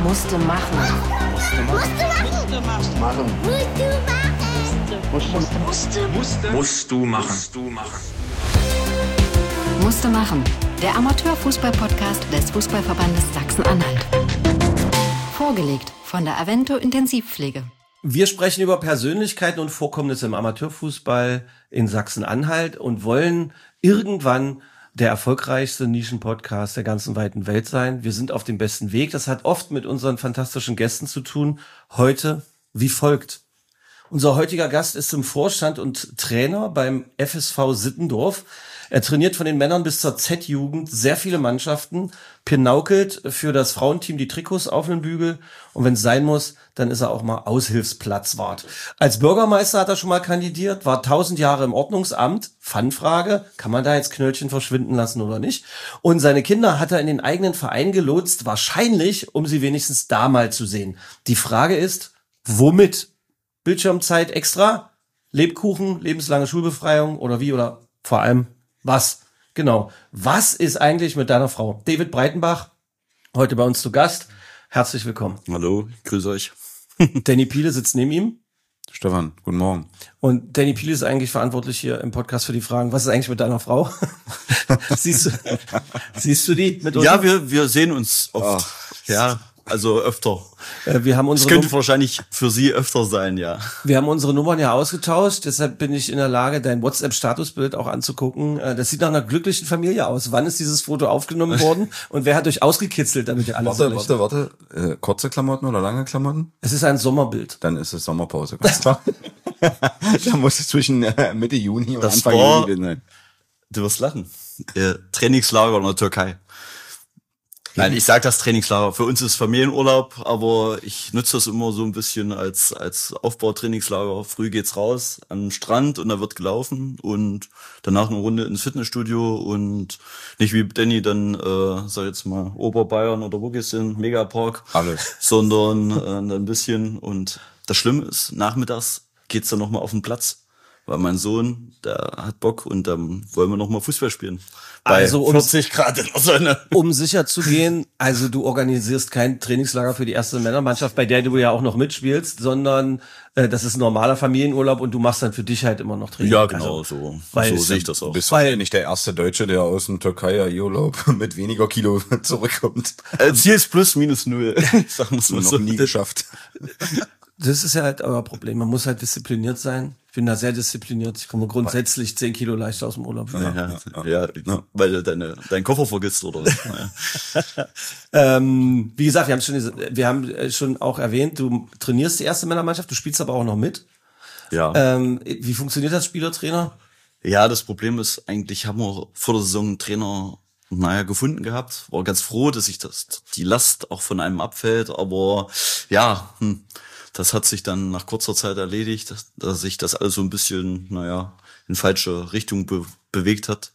Musste machen. Musst du machen. Musste machen. Der Amateurfußball-Podcast des Fußballverbandes Sachsen-Anhalt. Vorgelegt von der Avento Intensivpflege. Wir sprechen über Persönlichkeiten und Vorkommnisse im Amateurfußball in Sachsen-Anhalt und wollen irgendwann der erfolgreichste Nischen-Podcast der ganzen weiten Welt sein. Wir sind auf dem besten Weg. Das hat oft mit unseren fantastischen Gästen zu tun. Heute wie folgt. Unser heutiger Gast ist im Vorstand und Trainer beim FSV Sittendorf. Er trainiert von den Männern bis zur Z-Jugend sehr viele Mannschaften, pinaukelt für das Frauenteam die Trikots auf den Bügel und wenn es sein muss, dann ist er auch mal Aushilfsplatzwart. Als Bürgermeister hat er schon mal kandidiert, war 1000 Jahre im Ordnungsamt. Fanfrage, kann man da jetzt Knöllchen verschwinden lassen oder nicht? Und seine Kinder hat er in den eigenen Verein gelotst, wahrscheinlich, um sie wenigstens da mal zu sehen. Die Frage ist, womit? Bildschirmzeit extra? Lebkuchen, lebenslange Schulbefreiung oder wie? Oder vor allem was? Genau. Was ist eigentlich mit deiner Frau? David Breitenbach, heute bei uns zu Gast. Herzlich willkommen. Hallo, ich grüße euch. Danny Piele sitzt neben ihm. Stefan, guten Morgen. Und Danny Piele ist eigentlich verantwortlich hier im Podcast für die Fragen, was ist eigentlich mit deiner Frau? Siehst du die mit uns? Ja, wir sehen uns oft. Ja, also öfter. Wir haben Es könnte wahrscheinlich für Sie öfter sein, ja. Wir haben unsere Nummern ja ausgetauscht, deshalb bin ich in der Lage, dein WhatsApp-Statusbild auch anzugucken. Das sieht nach einer glücklichen Familie aus. Wann ist dieses Foto aufgenommen worden und wer hat euch ausgekitzelt, damit ihr alles Warte. Kurze Klamotten oder lange Klamotten? Es ist ein Sommerbild. Dann ist es Sommerpause. Da muss es zwischen Mitte Juni und Das Anfang war, Juli sein. Du wirst lachen, Trainingslager in der Türkei. Nein, ich sage das Trainingslager. Für uns ist Familienurlaub, aber ich nutze das immer so ein bisschen als Aufbautrainingslager. Früh geht's raus an den Strand und da wird gelaufen und danach eine Runde ins Fitnessstudio und nicht wie Danny dann, sag ich jetzt mal, Oberbayern oder wo geht's hin, Megapark, Alles. sondern ein bisschen. Und das Schlimme ist, nachmittags geht's dann nochmal auf den Platz. Weil mein Sohn, der hat Bock und dann wollen wir noch mal Fußball spielen. Bei Also 40 Grad in der Sonne. Um sicher zu gehen, also du organisierst kein Trainingslager für die erste Männermannschaft, bei der du ja auch noch mitspielst, sondern das ist ein normaler Familienurlaub und du machst dann für dich halt immer noch Training. Ja, genau, so sehe ich das auch. Du bist ja nicht der erste Deutsche, der aus dem Türkei-Urlaub mit weniger Kilo zurückkommt. Ziel ist plus minus 0. Sagen wir's mal Noch so. nie geschafft. Das ist ja halt euer Problem. Man muss halt diszipliniert sein. Ich bin da sehr diszipliniert. Ich komme grundsätzlich 10 Kilo leichter aus dem Urlaub. Ja, weil du deinen Koffer vergisst, oder? Wie gesagt, wir haben schon auch erwähnt, du trainierst die erste Männermannschaft, du spielst aber auch noch mit. Ja. Wie funktioniert das Spielertrainer? Ja, das Problem ist, eigentlich haben wir vor der Saison einen Trainer gefunden gehabt. War ganz froh, dass die Last auch von einem abfällt, aber ja, das hat sich dann nach kurzer Zeit erledigt, dass sich das alles so ein bisschen, in falsche Richtung bewegt hat.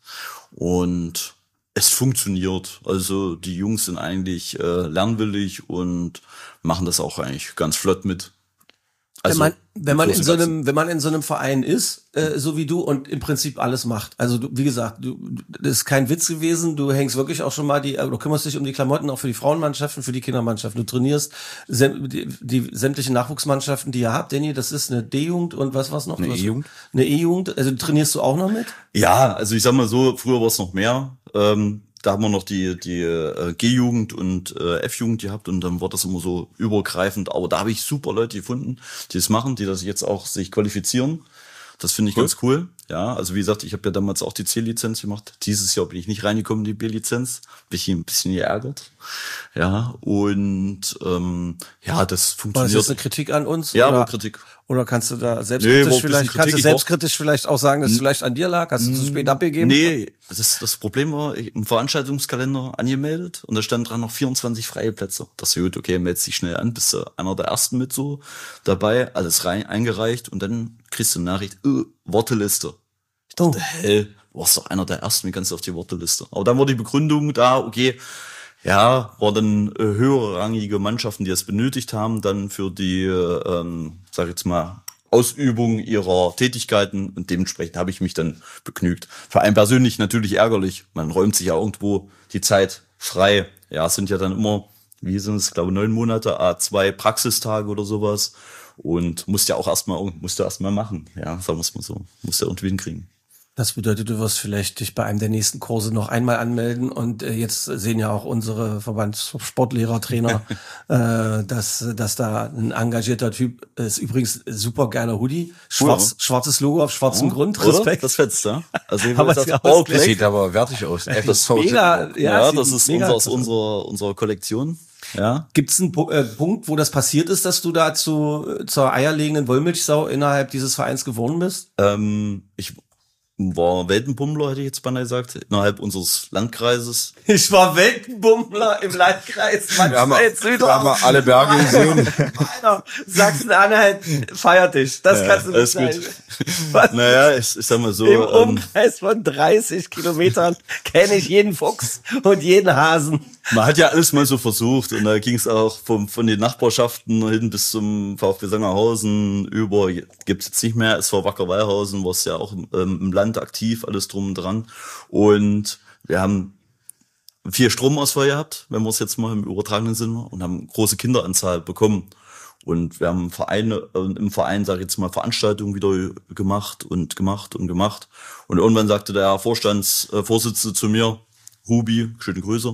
Und es funktioniert. Also die Jungs sind eigentlich lernwillig und machen das auch eigentlich ganz flott mit. Also, wenn man in so einem Verein ist, so wie du und im Prinzip alles macht. Also du, wie gesagt, das ist kein Witz gewesen. Du hängst wirklich auch schon mal du kümmerst dich um die Klamotten auch für die Frauenmannschaften, für die Kindermannschaften. Du trainierst die sämtlichen Nachwuchsmannschaften, die ihr habt. Danny, das ist eine D-Jugend und was noch? Eine E-Jugend. Eine E-Jugend. Also trainierst du auch noch mit? Ja, also ich sag mal so, früher war es noch mehr. Da haben wir noch die G-Jugend und F-Jugend gehabt und dann war das immer so übergreifend. Aber da habe ich super Leute gefunden, die das machen, die das jetzt auch sich qualifizieren. Das finde ich ganz cool. Ja, also wie gesagt, ich habe ja damals auch die C-Lizenz gemacht. Dieses Jahr bin ich nicht reingekommen, die B-Lizenz. Bin ich ein bisschen geärgert. Ja, und das funktioniert. War das jetzt eine Kritik an uns? Ja, aber Kritik. Oder kannst du da selbstkritisch vielleicht auch sagen, dass es vielleicht an dir lag? Hast du zu spät abgegeben? Nee, das Problem war, ich im Veranstaltungskalender angemeldet und da stand dran noch 24 freie Plätze. Das ist gut, okay, meldest dich schnell an, bist du einer der Ersten mit so dabei, alles eingereicht und dann kriegst du eine Nachricht, Warteliste. Ich dachte, du warst doch einer der Ersten, wie kannst du auf die Warteliste? Aber dann war die Begründung da, okay, ja, war dann höherrangige Mannschaften, die es benötigt haben, dann für die, sag ich jetzt mal, Ausübung ihrer Tätigkeiten und dementsprechend habe ich mich dann begnügt. Für einen persönlich natürlich ärgerlich. Man räumt sich ja irgendwo die Zeit frei. Ja, es sind ja dann immer wie sind es, glaube 9 Monate, 2 Praxistage oder sowas. Und musste erstmal machen. Ja, sagen wir es mal so. Musste irgendwie hinkriegen. Das bedeutet, du wirst vielleicht dich bei einem der nächsten Kurse noch einmal anmelden und jetzt sehen ja auch unsere Verbandssportlehrer, Trainer, dass da ein engagierter Typ ist. Übrigens super geiler Hoodie, schwarzes Logo auf schwarzem Grund. Respekt. Das fetzt, ja. Also das sieht aber wertig aus. Das ist mega, das ist aus unserer Kollektion. Ja. Gibt es einen Punkt, wo das passiert ist, dass du da zur eierlegenden Wollmilchsau innerhalb dieses Vereins geworden bist? Ich war Weltenbummler, hätte ich jetzt beinahe gesagt, innerhalb unseres Landkreises. Ich war Weltenbummler im Landkreis. Wir haben alle Berge gesehen. Alter, Sachsen-Anhalt feiert dich. Das kannst du nicht sagen. Naja, ich sag mal so. Im Umkreis von 30 Kilometern kenne ich jeden Fuchs und jeden Hasen. Man hat ja alles mal so versucht und da ging es auch von den Nachbarschaften hin bis zum VfB Sangerhausen über, gibt's jetzt nicht mehr, SV Wacker Wallhausen, was ja auch im Land aktiv, alles drum und dran. Und wir haben 4 Stromausfall gehabt, wenn wir es jetzt mal im übertragenen Sinn machen, und haben große Kinderanzahl bekommen. Und wir haben im Verein, sage ich jetzt mal, Veranstaltungen wieder gemacht. Und irgendwann sagte der Vorstandsvorsitzende zu mir, Ruby, schöne Grüße,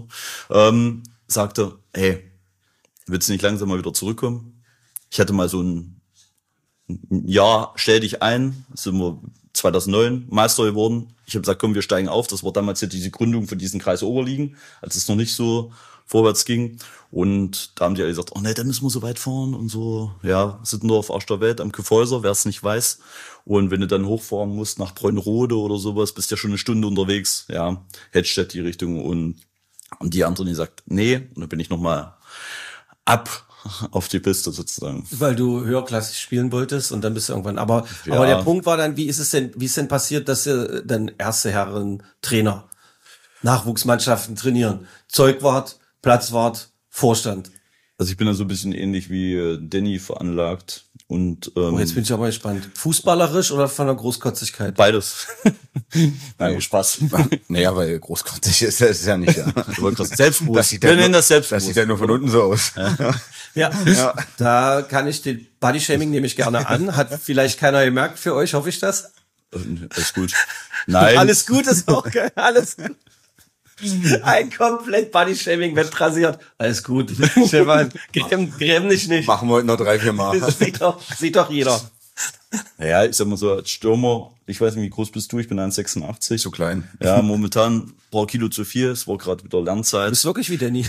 sagte, hey, willst du nicht langsam mal wieder zurückkommen? Ich hatte mal so ein Jahr, stell dich ein, sind wir 2009 Meister geworden. Ich habe gesagt, komm, wir steigen auf. Das war damals ja diese Gründung von diesem Kreis Oberligen, als es noch nicht so vorwärts ging. Und da haben die alle gesagt, oh ne, dann müssen wir so weit fahren und so. Ja, Sittendorf, Arsch der Welt, am Kyffhäuser, wer es nicht weiß. Und wenn du dann hochfahren musst nach Bräunrode oder sowas, bist du ja schon eine Stunde unterwegs. Ja, Hettstedt die Richtung. Und die anderen, die sagt, nee. Und dann bin ich nochmal ab auf die Piste sozusagen. Weil du höherklassig spielen wolltest und dann bist du irgendwann. Aber der Punkt war dann, wie ist denn passiert, dass ihr dann erste Herren Trainer, Nachwuchsmannschaften trainieren, Zeugwart, Platzwart, Vorstand? Also ich bin da so ein bisschen ähnlich wie Danny veranlagt. Und jetzt bin ich aber gespannt. Fußballerisch oder von der Großkotzigkeit? Beides. Nein, Spaß. Naja, weil großkotzig ist das ja nicht. Ja. Selbstbewusst. Wir nennen das selbstbewusst. Das sieht ja nur von unten so aus. Ja. Da kann ich den Bodyshaming nehme ich gerne an. Hat vielleicht keiner gemerkt für euch, hoffe ich das? Alles gut. Nein. Alles gut ist auch geil. Alles gut. Ein komplett Bodyshaming wird rasiert. Alles gut. Stefan, gräm dich nicht. Machen wir heute noch 3-4 Mal. Das sieht doch jeder. Naja, ich sag mal so, als Stürmer, ich weiß nicht, wie groß bist du? Ich bin 1,86. So klein. Ja, momentan ein paar Kilo zu viel. Es war gerade wieder Lernzeit. Du bist wirklich wie Danny.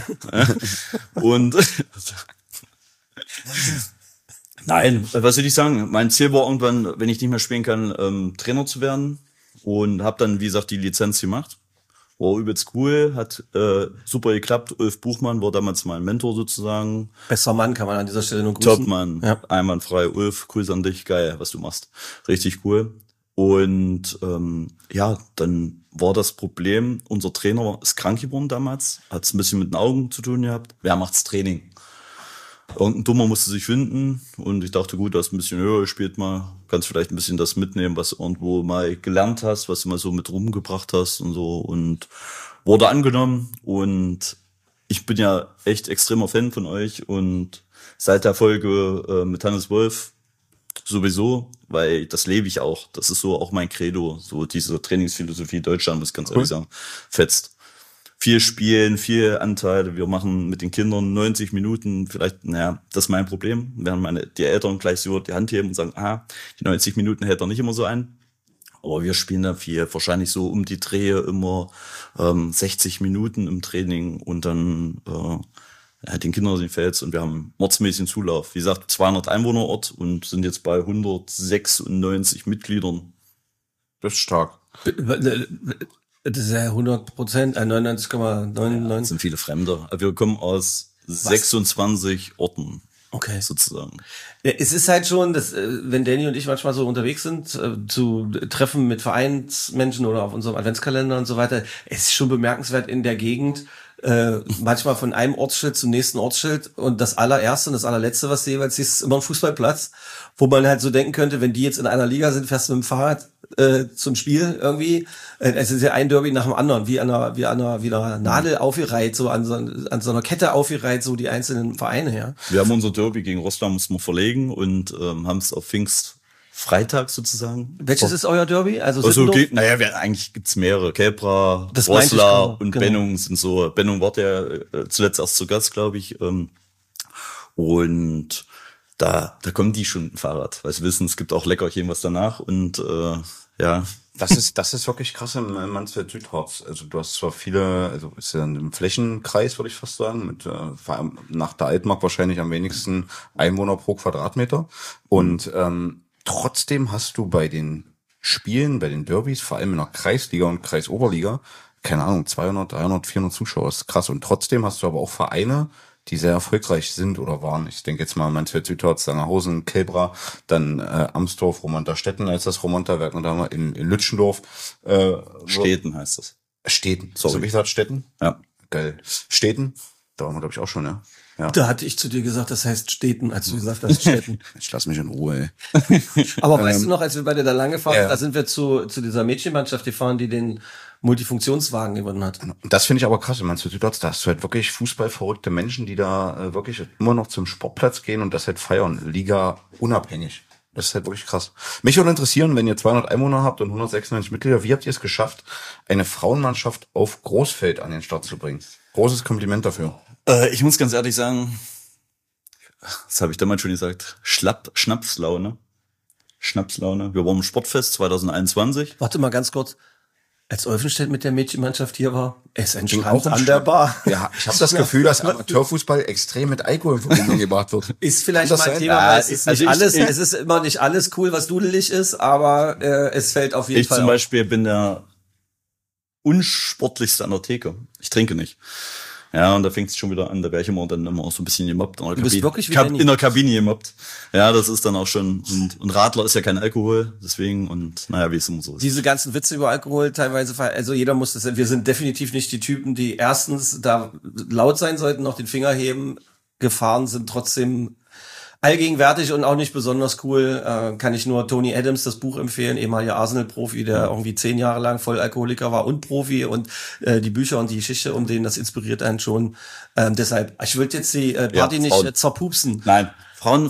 Und nein, was soll ich sagen? Mein Ziel war irgendwann, wenn ich nicht mehr spielen kann, Trainer zu werden. Und habe dann, wie gesagt, die Lizenz gemacht. War übelst cool, hat super geklappt. Ulf Buchmann war damals mein Mentor sozusagen. Bester Mann, kann man an dieser Stelle nur grüßen. Topmann, ja. Einwandfrei. Ulf, Grüße an dich, geil, was du machst. Richtig cool. Und dann war das Problem, unser Trainer ist krank geworden damals, hat es ein bisschen mit den Augen zu tun gehabt. Wer macht's Training? Irgendein Dummer musste sich finden und ich dachte, gut, das ist ein bisschen höher, spielt mal, kannst vielleicht ein bisschen das mitnehmen, was du irgendwo mal gelernt hast, was du mal so mit rumgebracht hast und so, und wurde angenommen. Und ich bin ja echt extremer Fan von euch und seit der Folge mit Hannes Wolf sowieso, weil das lebe ich auch. Das ist so auch mein Credo, so diese Trainingsphilosophie Deutschland, muss ich ganz ehrlich sagen, fetzt. Viel Spielen, viel Anteile. Wir machen mit den Kindern 90 Minuten. Vielleicht, das ist mein Problem. Während die Eltern gleich so die Hand heben und sagen, die 90 Minuten hält er nicht immer so ein. Aber wir spielen da viel. Wahrscheinlich so um die Drehe immer 60 Minuten im Training und dann den Kindern sind Fels und wir haben mordsmäßigen Zulauf. Wie gesagt, 200 Einwohnerort und sind jetzt bei 196 Mitgliedern. Das ist stark. Das ist ja 100%, 99,99. Das sind viele Fremde. Wir kommen aus 26 Orten. Okay. Sozusagen. Ja, es ist halt schon, dass, wenn Danny und ich manchmal so unterwegs sind, zu Treffen mit Vereinsmenschen oder auf unserem Adventskalender und so weiter, es ist schon bemerkenswert in der Gegend, manchmal von einem Ortsschild zum nächsten Ortsschild und das allererste und das allerletzte, was du jeweils siehst, ist immer ein Fußballplatz, wo man halt so denken könnte, wenn die jetzt in einer Liga sind, fährst du mit dem Fahrrad zum Spiel irgendwie. Es ist ja ein Derby nach dem anderen, wie an einer Nadel aufgereiht, so an so einer Kette aufgereiht, so die einzelnen Vereine, ja. Wir haben unser Derby gegen Rostock mussten wir verlegen und haben es auf Pfingstfreitag sozusagen. Welches ist euer Derby? Also Eigentlich gibt's mehrere. Kelbra, Das meinte ich Roßla genau, und genau. Bennung sind so. Bennung war der zuletzt erst zu Gast, glaube ich. Und da kommen die schon mit dem Fahrrad, weil sie wissen, es gibt auch Leckerchen was danach und ja. Das ist wirklich krass im Mansfeld-Südharz. Also du hast zwar viele, also ist ja ein Flächenkreis, würde ich fast sagen, mit vor allem nach der Altmark wahrscheinlich am wenigsten Einwohner pro Quadratmeter. Und trotzdem hast du bei den Spielen, bei den Derbys, vor allem in der Kreisliga und Kreisoberliga, keine Ahnung, 200, 300, 400 Zuschauer, das ist krass. Und trotzdem hast du aber auch Vereine, die sehr erfolgreich sind oder waren. Ich denke jetzt mal an Mansfeld-Südharz, Sangerhausen, Kelbra, dann Amsdorf, Romonter-Stetten als das Romonterwerk und da haben wir in Lütschendorf. Städten heißt das. Städten. Sorry. So habe ich gesagt, Städten? Ja. Geil. Städten? Da waren wir, glaube ich, auch schon, ja. Ja. Da hatte ich zu dir gesagt, das heißt Städten, als du gesagt hast Städten. Ich lass mich in Ruhe, ey. Aber weißt du noch, als wir beide da lang gefahren sind, Ja. da sind wir zu dieser Mädchenmannschaft gefahren, die den Multifunktionswagen gewonnen hat. Und das finde ich aber krass, wenn man zu Südharz, da hast du halt wirklich fußballverrückte Menschen, die da wirklich immer noch zum Sportplatz gehen und das halt feiern, Liga unabhängig. Das ist halt wirklich krass. Mich würde interessieren, wenn ihr 200 Einwohner habt und 196 Mitglieder, wie habt ihr es geschafft, eine Frauenmannschaft auf Großfeld an den Start zu bringen? Großes Kompliment dafür. Ich muss ganz ehrlich sagen, das habe ich damals schon gesagt, Schnapslaune. Wir waren im Sportfest 2021. Warte mal ganz kurz. Als Olfenstedt mit der Mädchenmannschaft hier war, es Ging entstand auch an der Bar. Ja, ich habe das Gefühl, dass Amateurfußball extrem mit Alkohol in Verbindung gebracht wird. Ist vielleicht Kann mal das ein sein? Thema, Ja, weil es ist nicht also alles, es ist immer nicht alles cool, was dudelig ist, aber es fällt auf jeden Ich Fall zum auf. Beispiel bin der unsportlichste an der Theke. Ich trinke nicht. Ja, und da fängt es schon wieder an, da wäre ich dann immer so ein bisschen gemobbt. Du bist wirklich wie Danny. in der Kabine gemobbt. Ja, das ist dann auch schon, und Radler ist ja kein Alkohol, deswegen, und naja, wie es immer so ist. Diese ganzen Witze über Alkohol teilweise, also jeder muss das, wir sind definitiv nicht die Typen, die erstens da laut sein sollten, noch den Finger heben. Gefahren sind trotzdem allgegenwärtig und auch nicht besonders cool. Kann ich nur Tony Adams das Buch empfehlen, ehemaliger Arsenal-Profi, der irgendwie 10 Jahre lang Vollalkoholiker war und Profi, und die Bücher und die Geschichte um den, das inspiriert einen schon. Deshalb, ich würde jetzt die Party nicht Frauen. zerpupsen. Nein, Frauen,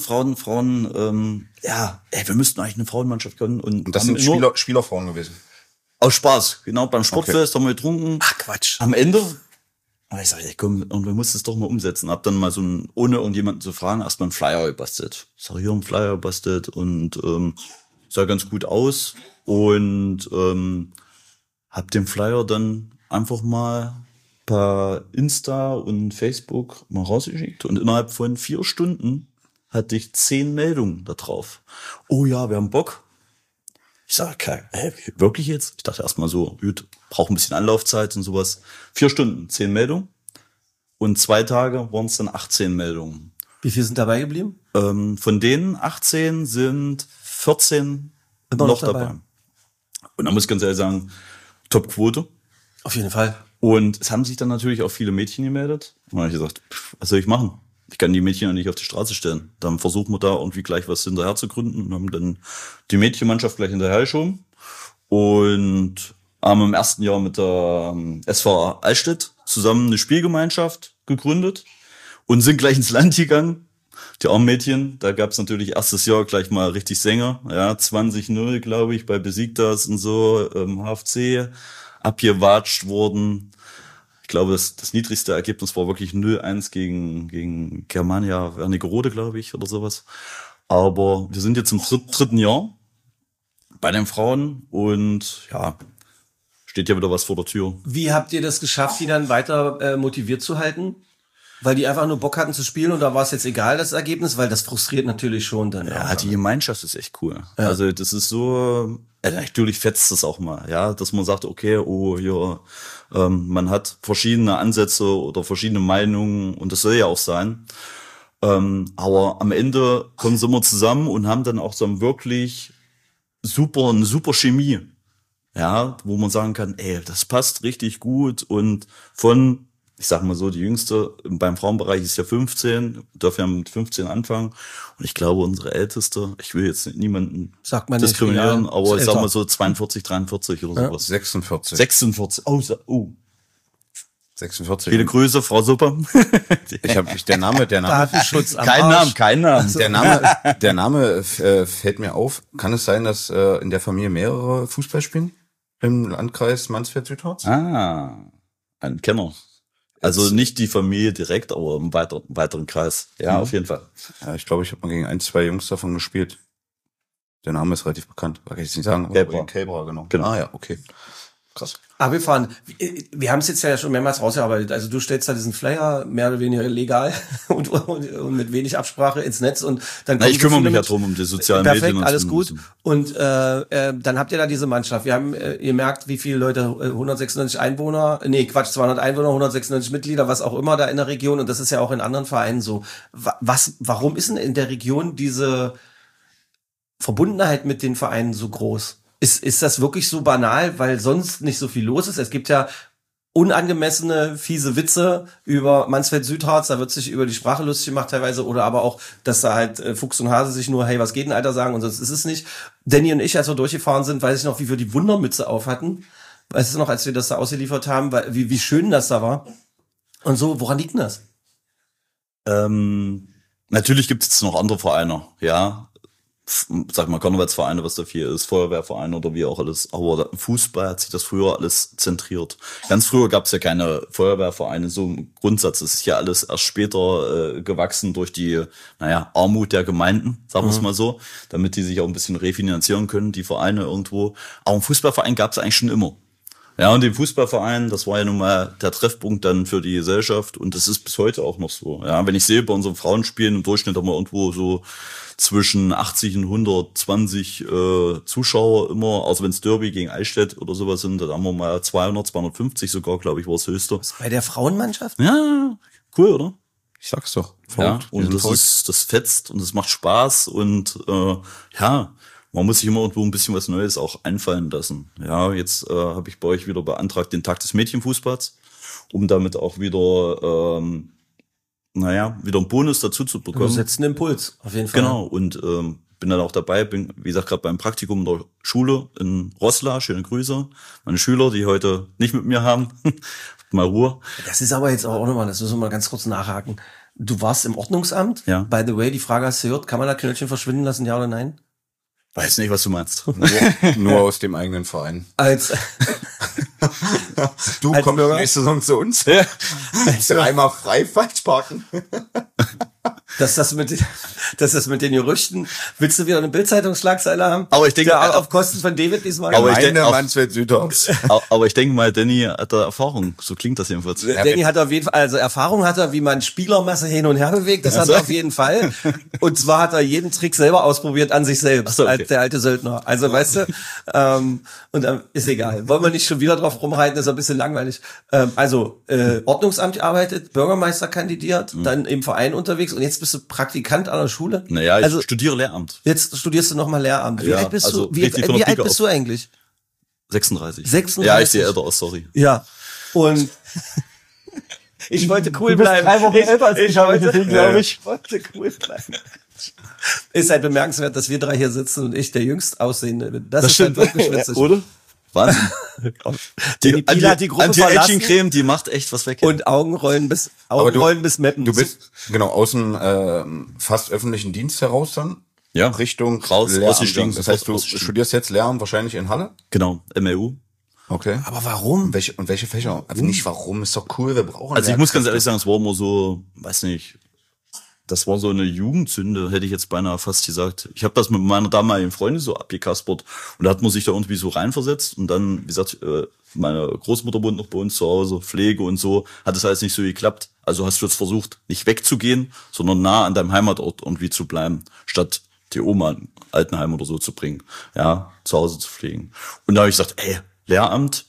wir müssten eigentlich eine Frauenmannschaft können. Und das haben sind nur Spielerfrauen gewesen. aus Spaß, genau, beim Sportfest haben wir getrunken. Ach, Quatsch. Am Ende, aber ich sage, ey, komm, und wir mussten es doch mal umsetzen. Hab dann mal ohne irgendjemanden zu fragen, erstmal einen Flyer gebastelt. Ich sag, hier einen Flyer gebastelt und sah ganz gut aus. Und hab den Flyer dann einfach mal per Insta und Facebook mal rausgeschickt. Und innerhalb von 4 Stunden hatte ich 10 Meldungen da drauf. Oh ja, wir haben Bock. Ich sage, okay, wirklich jetzt? Ich dachte erstmal so, gut, braucht ein bisschen Anlaufzeit und sowas. 4 Stunden, 10 Meldungen. Und 2 Tage waren es dann 18 Meldungen. Wie viel sind dabei geblieben? Von denen 18 sind 14 Immer noch dabei. Und da muss ich ganz ehrlich sagen, Top-Quote. Auf jeden Fall. Und es haben sich dann natürlich auch viele Mädchen gemeldet. Und dann habe ich gesagt, was soll ich machen? Ich kann die Mädchen ja nicht auf die Straße stellen. Dann versuchen wir da irgendwie gleich was hinterher zu gründen und haben dann die Mädchenmannschaft gleich hinterher geschoben. Und haben im ersten Jahr mit der SV Allstedt zusammen eine Spielgemeinschaft gegründet und sind gleich ins Land gegangen. Die armen Mädchen, da gab's natürlich erstes Jahr gleich mal richtig Sänger. Ja, 20-0, glaube ich, bei Besiktas und so, HFC, abgewatscht wurden. Ich glaube, das niedrigste Ergebnis war wirklich 0-1 gegen Germania Wernigerode, glaube ich, oder sowas. Aber wir sind jetzt im dritten Jahr bei den Frauen und ja, steht ja wieder was vor der Tür. Wie habt ihr das geschafft, die dann weiter motiviert zu halten? Weil die einfach nur Bock hatten zu spielen und da war es jetzt egal, das Ergebnis, weil das frustriert natürlich schon dann. Ja, die Gemeinschaft ist echt cool. Ja. Also das ist so, natürlich fetzt es auch mal, ja, dass man sagt, okay, oh, hier, man hat verschiedene Ansätze oder verschiedene Meinungen und das soll ja auch sein. Aber am Ende kommen sie immer zusammen und haben dann auch so eine super Chemie. Ja, wo man sagen kann, ey, das passt richtig gut und von ich sag mal so, die Jüngste beim Frauenbereich ist ja 15, dürfen ja mit 15 anfangen. Und ich glaube, unsere Älteste, ich will jetzt niemanden Sagt man nicht, diskriminieren, ja, aber ist ich sag älter. mal so 42, 43 oder sowas. 46. 46. Oh. 46. Viele Grüße, Frau Super. Der Name, Datenschutz am Kein Arsch. Namen. der Name fällt mir auf. Kann es sein, dass in der Familie mehrere Fußball spielen? Im Landkreis Mansfeld-Südharz? Ein Kenner. Also nicht die Familie direkt, aber im weiteren Kreis. Ja, auf jeden Fall. Ja, ich glaube, ich habe mal gegen 1, 2 Jungs davon gespielt. Der Name ist relativ bekannt. Kann ich jetzt nicht sagen. Kälbra, genau. Genau. Ja, okay. Krass. Aber wir haben es jetzt ja schon mehrmals rausgearbeitet. Also du stellst da diesen Flyer mehr oder weniger legal und mit wenig Absprache ins Netz und dann Ich kümmere mich ja mit. drum um die sozialen Perfekt, Medien. alles gut. Und dann habt ihr da diese Mannschaft. Wir haben, ihr merkt, wie viele Leute, 200 Einwohner, 200 Einwohner, 196 Mitglieder, was auch immer da in der Region. Und das ist ja auch in anderen Vereinen so. Warum ist denn in der Region diese Verbundenheit mit den Vereinen so groß? Ist das wirklich so banal, weil sonst nicht so viel los ist? Es gibt ja unangemessene, fiese Witze über Mansfeld-Südharz, da wird sich über die Sprache lustig gemacht teilweise, oder aber auch, dass da halt Fuchs und Hase sich nur, hey, was geht denn, Alter, sagen, und sonst ist es nicht. Danny und ich, als wir durchgefahren sind, weiß ich noch, wie wir die Wundermütze auf hatten. Weißt du noch, als wir das da ausgeliefert haben, wie schön das da war? Und so, woran liegt denn das? Natürlich gibt es jetzt noch andere Vereine, ja. Sag mal, Karnevalsvereine, was da viel ist, Feuerwehrvereine oder wie auch alles. Aber im Fußball hat sich das früher alles zentriert. Ganz früher gab es ja keine Feuerwehrvereine, so im Grundsatz. Das ist ja alles erst später gewachsen durch die, Armut der Gemeinden, sagen wir es mal so, damit die sich auch ein bisschen refinanzieren können, die Vereine irgendwo. Aber einen Fußballverein gab es eigentlich schon immer. Ja, und den Fußballverein, das war ja nun mal der Treffpunkt dann für die Gesellschaft und das ist bis heute auch noch so. Ja, wenn ich sehe, bei unseren Frauenspielen im Durchschnitt haben wir irgendwo so zwischen 80 und 120 Zuschauer immer, außer wenn es Derby gegen Eichstätt oder sowas sind, da haben wir mal 200, 250 sogar, glaube ich, war das höchste. Bei der Frauenmannschaft? Ja, cool, oder? Ich sag's doch. Ja, Verrückt. und das fetzt und es macht Spaß und man muss sich immer irgendwo ein bisschen was Neues auch einfallen lassen. Ja, jetzt habe ich bei euch wieder beantragt den Tag des Mädchenfußballs, um damit auch wieder wieder einen Bonus dazu zu Du bekommen. setzt einen Impuls, auf jeden Fall. Genau, und bin dann auch dabei, bin, wie gesagt, gerade beim Praktikum in der Schule in Roßla, schöne Grüße. Meine Schüler, die heute nicht mit mir haben, mal Ruhe. Das ist aber jetzt auch nochmal, das müssen wir mal ganz kurz nachhaken. Du warst im Ordnungsamt? Ja. By the way, die Frage hast du gehört, kann man da Knöllchen verschwinden lassen, ja oder nein? Weiß nicht, was du meinst. Nur aus dem eigenen Verein. Als Du Als kommst Bürger? nächste Saison zu uns. Dreimal frei falsch parken. dass das mit den Gerüchten, willst du wieder eine Bildzeitungsschlagzeile haben? Aber ich denke, ja, auf Kosten von David diesmal. Aber ich denke, Meine auf- Mansfeld-Südharz. Aber ich denke mal, Danny hat da Erfahrung. So klingt das jedenfalls. Danny hat auf jeden Fall, also Erfahrung hat er, wie man Spielermasse hin und her bewegt, das hat er auf jeden Fall. Und zwar hat er jeden Trick selber ausprobiert an sich selbst, Ach so, okay. als der alte Söldner. Also weißt du, und dann ist egal. Wollen wir nicht schon wieder drauf rumreiten, ist ein bisschen langweilig. Ordnungsamt gearbeitet, Bürgermeister kandidiert, dann im Verein unterwegs und jetzt bist du Praktikant an der Schule. Naja, ich also studiere Lehramt. jetzt studierst du nochmal Lehramt. Wie Ja, alt bist also du? Wie richtig von der alt Pike bist du eigentlich? 36. 36? Ja, ich sehe älter aus, sorry. Ja. Und ich wollte cool Du bist bleiben. 3 Wochen älter als ich, habe ich gesehen, glaube ich. wollte cool bleiben. Ist halt bemerkenswert, dass wir drei hier sitzen und ich der jüngst aussehende bin. Das ist halt wirklich witzig. Oder? Wahnsinn. Die Pila hat die Gruppe Anti-Aging-Creme, die macht echt was weg. Und Augenrollen bis Meppen. Du bist genau aus dem fast öffentlichen Dienst heraus dann ja, Richtung raus, Lehramt. ausgestiegen. Das heißt, du Ausgestiegen. studierst jetzt Lehramt wahrscheinlich in Halle? Genau, MEU. Okay. Aber warum? Welche Fächer? Also nicht warum, ist doch cool, wir brauchen Also ich muss ganz Lehrkräfte. ehrlich sagen, es war immer so, weiß nicht, das war so eine Jugendsünde, hätte ich jetzt beinahe fast gesagt. Ich habe das mit meiner damaligen Freundin so abgekaspert und da hat man sich da irgendwie so reinversetzt und dann, wie gesagt, meine Großmutter wohnt noch bei uns zu Hause, Pflege und so, hat es alles nicht so geklappt. Also hast du jetzt versucht, nicht wegzugehen, sondern nah an deinem Heimatort irgendwie zu bleiben, statt die Oma in Altenheim oder so zu bringen, ja, zu Hause zu pflegen. Und da habe ich gesagt, Lehramt,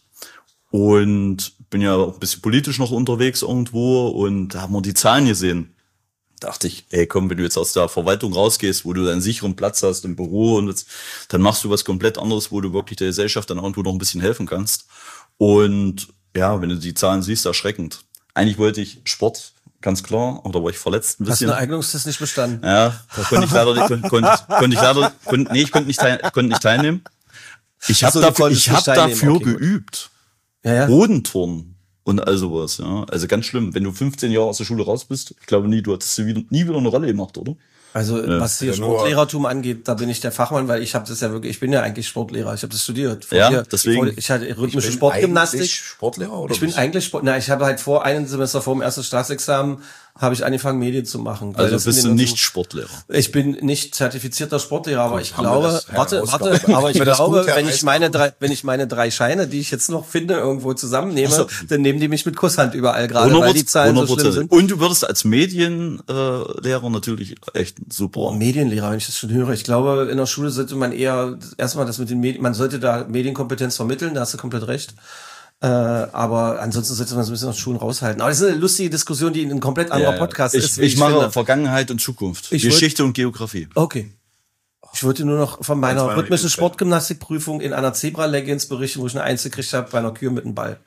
und bin ja auch ein bisschen politisch noch unterwegs irgendwo und da haben wir die Zahlen gesehen. Dachte ich, komm, wenn du jetzt aus der Verwaltung rausgehst, wo du deinen sicheren Platz hast im Büro und jetzt, dann machst du was komplett anderes, wo du wirklich der Gesellschaft dann irgendwo noch ein bisschen helfen kannst. Und ja, wenn du die Zahlen siehst, erschreckend. Eigentlich wollte ich Sport, ganz klar, aber da war ich verletzt ein Hast du bisschen. einen Eignungstest nicht bestanden? Ja, da konnte ich leider nicht, konnte nicht teilnehmen. Ich habe dafür Okay, gut. geübt. Ja. Bodenturnen und all sowas, ja. Also ganz schlimm. Wenn du 15 Jahre aus der Schule raus bist, ich glaube nie, du hattest nie wieder eine Rolle gemacht, oder? Also was hier Sportlehrertum angeht, da bin ich der Fachmann, weil ich habe das ja wirklich, ich bin ja eigentlich Sportlehrer, ich habe das studiert. Deswegen. Ich hatte rhythmische Sportgymnastik. Sportlehrer oder? Ich bin eigentlich ich habe halt ein Semester vor dem ersten Staatsexamen habe ich angefangen, Medien zu machen. Also bist du nicht Sportlehrer? Ich bin nicht zertifizierter Sportlehrer, aber ich haben wir glaube, das aber ich das glaube, gut wenn ich meine 3 Scheine, die ich jetzt noch finde, irgendwo zusammennehme, dann nehmen die mich mit Kusshand überall gerade, weil die Zahlen so schlimm sind. Und du würdest als Medienlehrer natürlich echt super. Medienlehrer, wenn ich das schon höre. Ich glaube, in der Schule sollte man eher erstmal das mit den Medien, man sollte da Medienkompetenz vermitteln, da hast du komplett recht. Aber ansonsten sollte man so ein bisschen aus den Schulen raushalten. Aber das ist eine lustige Diskussion, die ein komplett anderer Podcast ist. Ich mache Vergangenheit und Zukunft. Geschichte und Geografie. Okay. Ich wollte nur noch von meiner rhythmischen Sportgymnastikprüfung in einer Zebra-Leggings berichten, wo ich eine Eins gekriegt habe bei einer Kür mit einem Ball.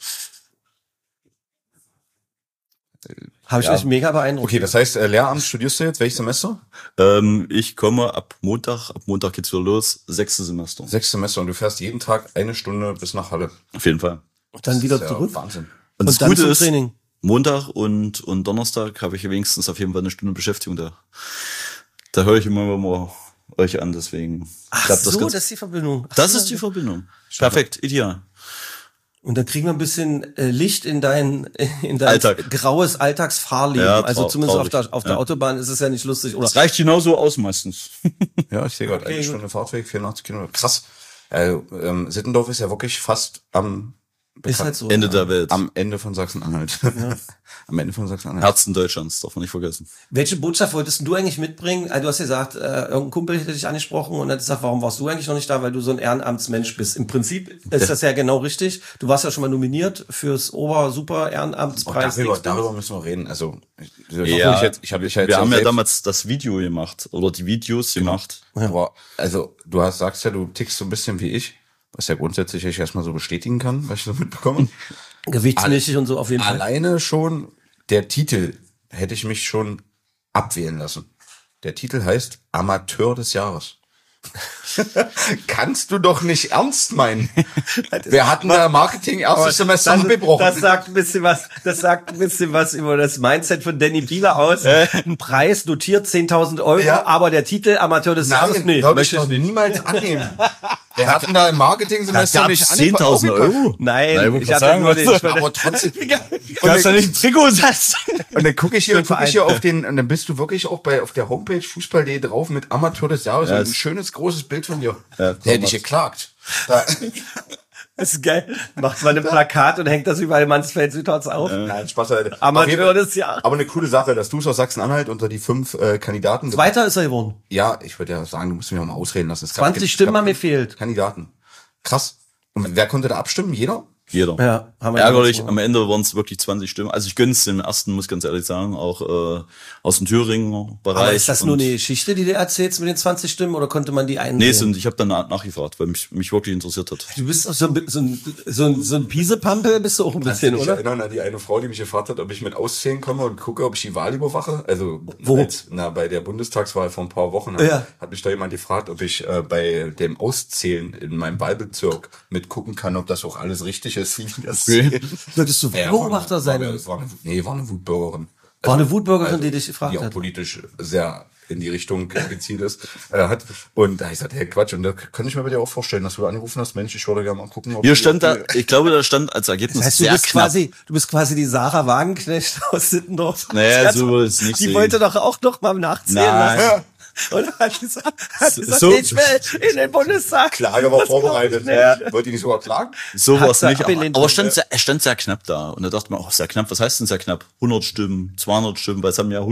Habe ich euch mega beeindruckt. Okay, das heißt, Lehramt studierst du jetzt? Welches Semester? Ich komme ab Montag geht's wieder los, 6. Semester. 6 Semester und du fährst jeden Tag 1 Stunde bis nach Halle. Auf jeden Fall. Und dann wieder Das ist zurück. Wahnsinn. Und das dann Gute zum ist, Training. Montag und Donnerstag habe ich wenigstens auf jeden Fall eine Stunde Beschäftigung da. Da höre ich immer mal euch an, deswegen. Ach klappt so, ganz- das ist die Verbindung. Ach Das so. ist die Verbindung. Perfekt, ideal. Und dann kriegen wir ein bisschen Licht in dein Alltag. graues Alltagsfahrleben. Ja, Also zumindest traurig. auf der Autobahn ist es ja nicht lustig. Oder Das reicht genauso aus meistens. Ja, ich sehe gerade Okay, 1 Stunde Fahrtweg, 84 Kilometer. Krass. Sittendorf ist ja wirklich fast ist halt so. Ende der Welt. am Ende von Sachsen-Anhalt. Am Ende von Sachsen-Anhalt. Herzen Deutschlands, darf man nicht vergessen. Welche Botschaft wolltest du eigentlich mitbringen? Also du hast ja gesagt, irgendein Kumpel hätte dich angesprochen und hat gesagt, warum warst du eigentlich noch nicht da? Weil du so ein Ehrenamtsmensch bist. Im Prinzip ist das ja genau richtig. Du warst ja schon mal nominiert fürs Ober-Super-Ehrenamtspreis. Darüber müssen wir reden. Also, Wir haben ja damals das Video gemacht oder die Videos gemacht. Aber, also, sagst ja, du tickst so ein bisschen wie ich, was ja grundsätzlich ich erstmal so bestätigen kann, was ich so mitbekomme. Gewichtsmäßig und so auf jeden Fall. Alleine schon der Titel hätte ich mich schon abwählen lassen. Der Titel heißt Amateur des Jahres. Kannst du doch nicht ernst meinen. Wir hatten da Marketing erstes Semester abgebrochen. Das sagt ein bisschen was über das Mindset von Danny Bieler aus. Ein Preis dotiert 10.000 €, Ja. aber der Titel Amateur des Jahres würde ich doch niemals annehmen. Wir hatten da im Marketing-Semester nicht 10.000 €. Nein, ich ich hatte nur den... Aber trotzdem. Kannst du nicht ein Trikot setzen? Und dann gucke ich hier auf den, und dann bist du wirklich auch auf der Homepage fußball.de drauf mit Amateur des Jahres und ein schönes großes Bild von dir. Ja, Der hätte ich geklagt. Da, Das ist geil. Macht mal ein Plakat und hängt das überall in Mansfeld Südharz auf. nein, Spaß. Amateur des Jahres. Aber eine coole Sache, dass du es aus Sachsen-Anhalt unter die 5 Kandidaten. Zweiter ist er geworden. Ja, ich würde ja sagen, du musst mich auch mal ausreden lassen. Es gab 20 Stimmen haben mir fehlt. Kandidaten. Krass. Und wer konnte da abstimmen? Jeder? Jeder. Ja, haben wir Ärgerlich, jetzt am Ende waren es wirklich 20 Stimmen. Also ich gönn's dem ersten, muss ganz ehrlich sagen, auch aus dem Thüringer Bereich. Aber ist das nur Und- eine Geschichte, die du erzählst mit den 20 Stimmen oder konnte man die einsehen? Nee, ich habe dann nachgefragt, weil mich wirklich interessiert hat. Du bist auch so ein Piesepampel, bist du auch ein bisschen, Ich oder? erinnere an die eine Frau, die mich gefragt hat, ob ich mit auszählen komme und gucke, ob ich die Wahl überwache. Also Wo? bei der Bundestagswahl vor ein paar Wochen Ja. hat mich da jemand gefragt, ob ich bei dem Auszählen in meinem Wahlbezirk mitgucken kann, ob das auch alles richtig ist. Wie die das zählen. Solltest du Beobachter sein? War eine Wutbürgerin. War eine Wutbürgerin, die dich gefragt Die auch hat? politisch sehr in die Richtung gezielt ist. Hat. Und da hab ich gesagt, hey Quatsch, und da kann ich mir bei dir auch vorstellen, dass du angerufen hast, Mensch, ich würde gerne mal gucken, ob Hier stand da, ich glaube, da stand als Ergebnis Das heißt, sehr knapp. du bist quasi die Sarah Wagenknecht aus Sittendorf. Naja, so ist nicht Die sehen. wollte doch auch noch mal nachzählen Nein. lassen. Und hat gesagt, So- ich will in den Bundestag. Klage war vorbereitet. Wollt ihr nicht sogar klagen? Sowas Hat's ja nicht, abgelehnt. aber es stand sehr knapp da. Und da dachte man, sehr knapp, was heißt denn sehr knapp? 100 Stimmen, 200 Stimmen, weil es haben ja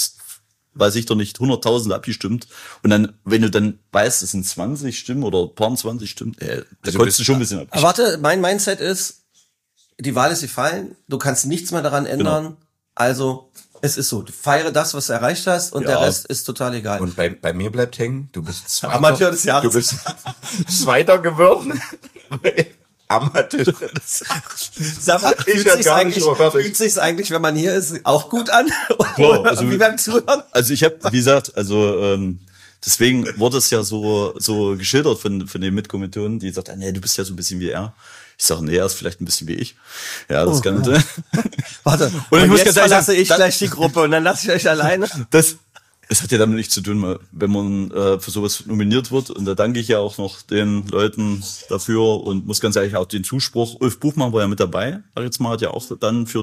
100.000 abgestimmt. Und dann, wenn du dann weißt, es sind 20 Stimmen oder ein paar 20 Stimmen, da konntest du schon ein bisschen ab. Aber warte, mein Mindset ist, die Wahl ist gefallen, du kannst nichts mehr daran ändern, also es ist so, du feiere das, was du erreicht hast und Ja. der Rest ist total egal. Und bei mir bleibt hängen, du bist Zweiter. Amateur des Jahres. Du bist Zweiter geworden. Amateur. Sag mal, fühlt sich's eigentlich, wenn man hier ist, auch gut an? Klar, also, wie beim Zuhören? Also ich habe, wie gesagt, deswegen wurde es ja so geschildert von den Mitkommilitonen, die sagt, nee, du bist ja so ein bisschen wie er. Ich sage, nee, er ist vielleicht ein bisschen wie ich. Ja, das kann nicht. Warte, und ich muss ganz ehrlich lasse ich gleich die Gruppe und dann lasse ich euch alleine. Es hat ja damit nichts zu tun, wenn man für sowas nominiert wird. Und da danke ich ja auch noch den Leuten dafür und muss ganz ehrlich auch den Zuspruch. Ulf Buchmann war ja mit dabei. Jetzt mal hat ja auch dann für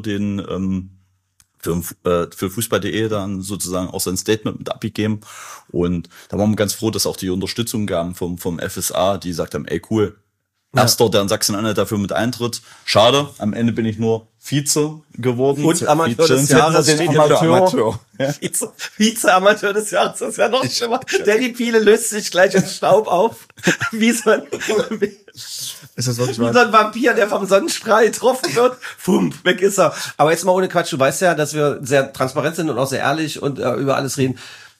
Fußball.de dann sozusagen auch sein Statement mit abgegeben. Und da waren wir ganz froh, dass auch die Unterstützung gaben vom FSA, die gesagt haben, ey cool, Erster, der in Sachsen-Anhalt dafür mit eintritt. Schade, am Ende bin ich nur Vize geworden. Und Amateur des Jahres steht Amateur. Ja. Vize-Amateur des Jahres, das ist ja noch schlimmer. Danny Piele löst sich gleich in Staub auf. Wie so ein Vampir, der vom Sonnenstrahl getroffen wird. Fump, weg ist er. Aber jetzt mal ohne Quatsch, du weißt ja, dass wir sehr transparent sind und auch sehr ehrlich und über alles reden.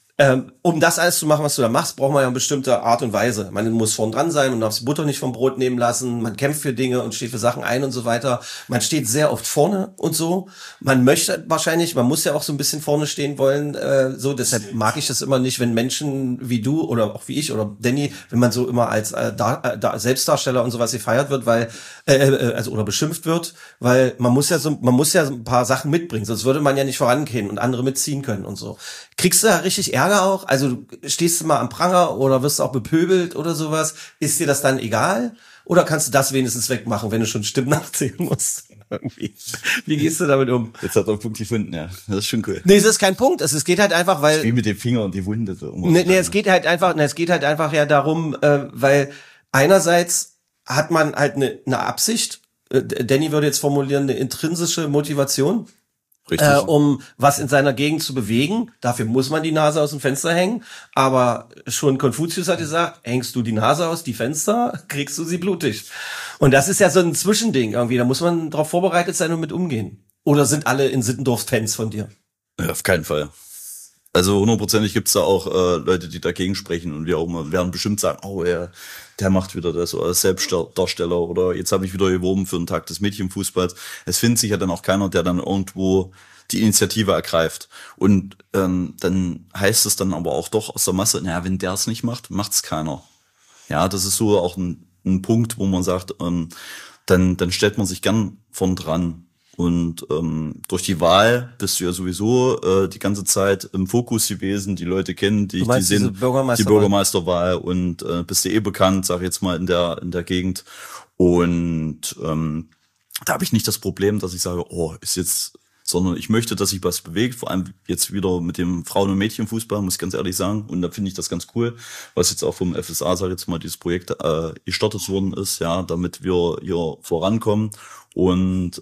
Um das alles zu machen, was du da machst, braucht man ja eine bestimmte Art und Weise. Man muss vorn dran sein, man darf die Butter nicht vom Brot nehmen lassen, man kämpft für Dinge und steht für Sachen ein und so weiter. Man steht sehr oft vorne und so. Man möchte wahrscheinlich, man muss ja auch so ein bisschen vorne stehen wollen, so. Deshalb mag ich das immer nicht, wenn Menschen wie du oder auch wie ich oder Danny, wenn man so immer als Selbstdarsteller und sowas gefeiert wird, weil oder beschimpft wird, weil man muss ja ein paar Sachen mitbringen, sonst würde man ja nicht vorangehen und andere mitziehen können und so. Kriegst du da richtig Ärger auch? Also stehst du mal am Pranger oder wirst du auch bepöbelt oder sowas? Ist dir das dann egal? Oder kannst du das wenigstens wegmachen, wenn du schon Stimmen nachzählen musst? Irgendwie. Wie gehst du damit um? Jetzt hat er einen Punkt gefunden, ja. Das ist schon cool. Nee, es ist kein Punkt. Es geht halt einfach, weil... Wie mit dem Finger und die Wunde. So es geht halt einfach ja darum, weil einerseits hat man halt eine Absicht. Danny würde jetzt formulieren, eine intrinsische Motivation. Richtig. Um was in seiner Gegend zu bewegen. Dafür muss man die Nase aus dem Fenster hängen. Aber schon Konfuzius hat gesagt, hängst du die Nase aus die Fenster, kriegst du sie blutig. Und das ist ja so ein Zwischending irgendwie. Da muss man darauf vorbereitet sein und mit umgehen. Oder sind alle in Sittendorf Fans von dir? Ja, auf keinen Fall. Also 100%ig gibt's da auch Leute, die dagegen sprechen und wir auch immer werden bestimmt sagen, oh ja, der macht wieder das oder Selbstdarsteller oder jetzt habe ich wieder geworben für den Tag des Mädchenfußballs. Es findet sich ja dann auch keiner, der dann irgendwo die Initiative ergreift. Und dann heißt es dann aber auch doch aus der Masse, naja, wenn der es nicht macht, macht's keiner. Ja, das ist so auch ein Punkt, wo man sagt, dann stellt man sich gern vorn dran. Und durch die Wahl bist du ja sowieso die ganze Zeit im Fokus gewesen. Die Leute kennen dich, die sehen die Bürgermeisterwahl und bist du bekannt, sag ich jetzt mal in der Gegend. Und da habe ich nicht das Problem, dass ich sage, ist jetzt, sondern ich möchte, dass sich was bewegt. Vor allem jetzt wieder mit dem Frauen- und Mädchenfußball, muss ich ganz ehrlich sagen. Und da finde ich das ganz cool, was jetzt auch vom FSA, sag ich jetzt mal, dieses Projekt gestartet worden ist, ja, damit wir hier vorankommen. Und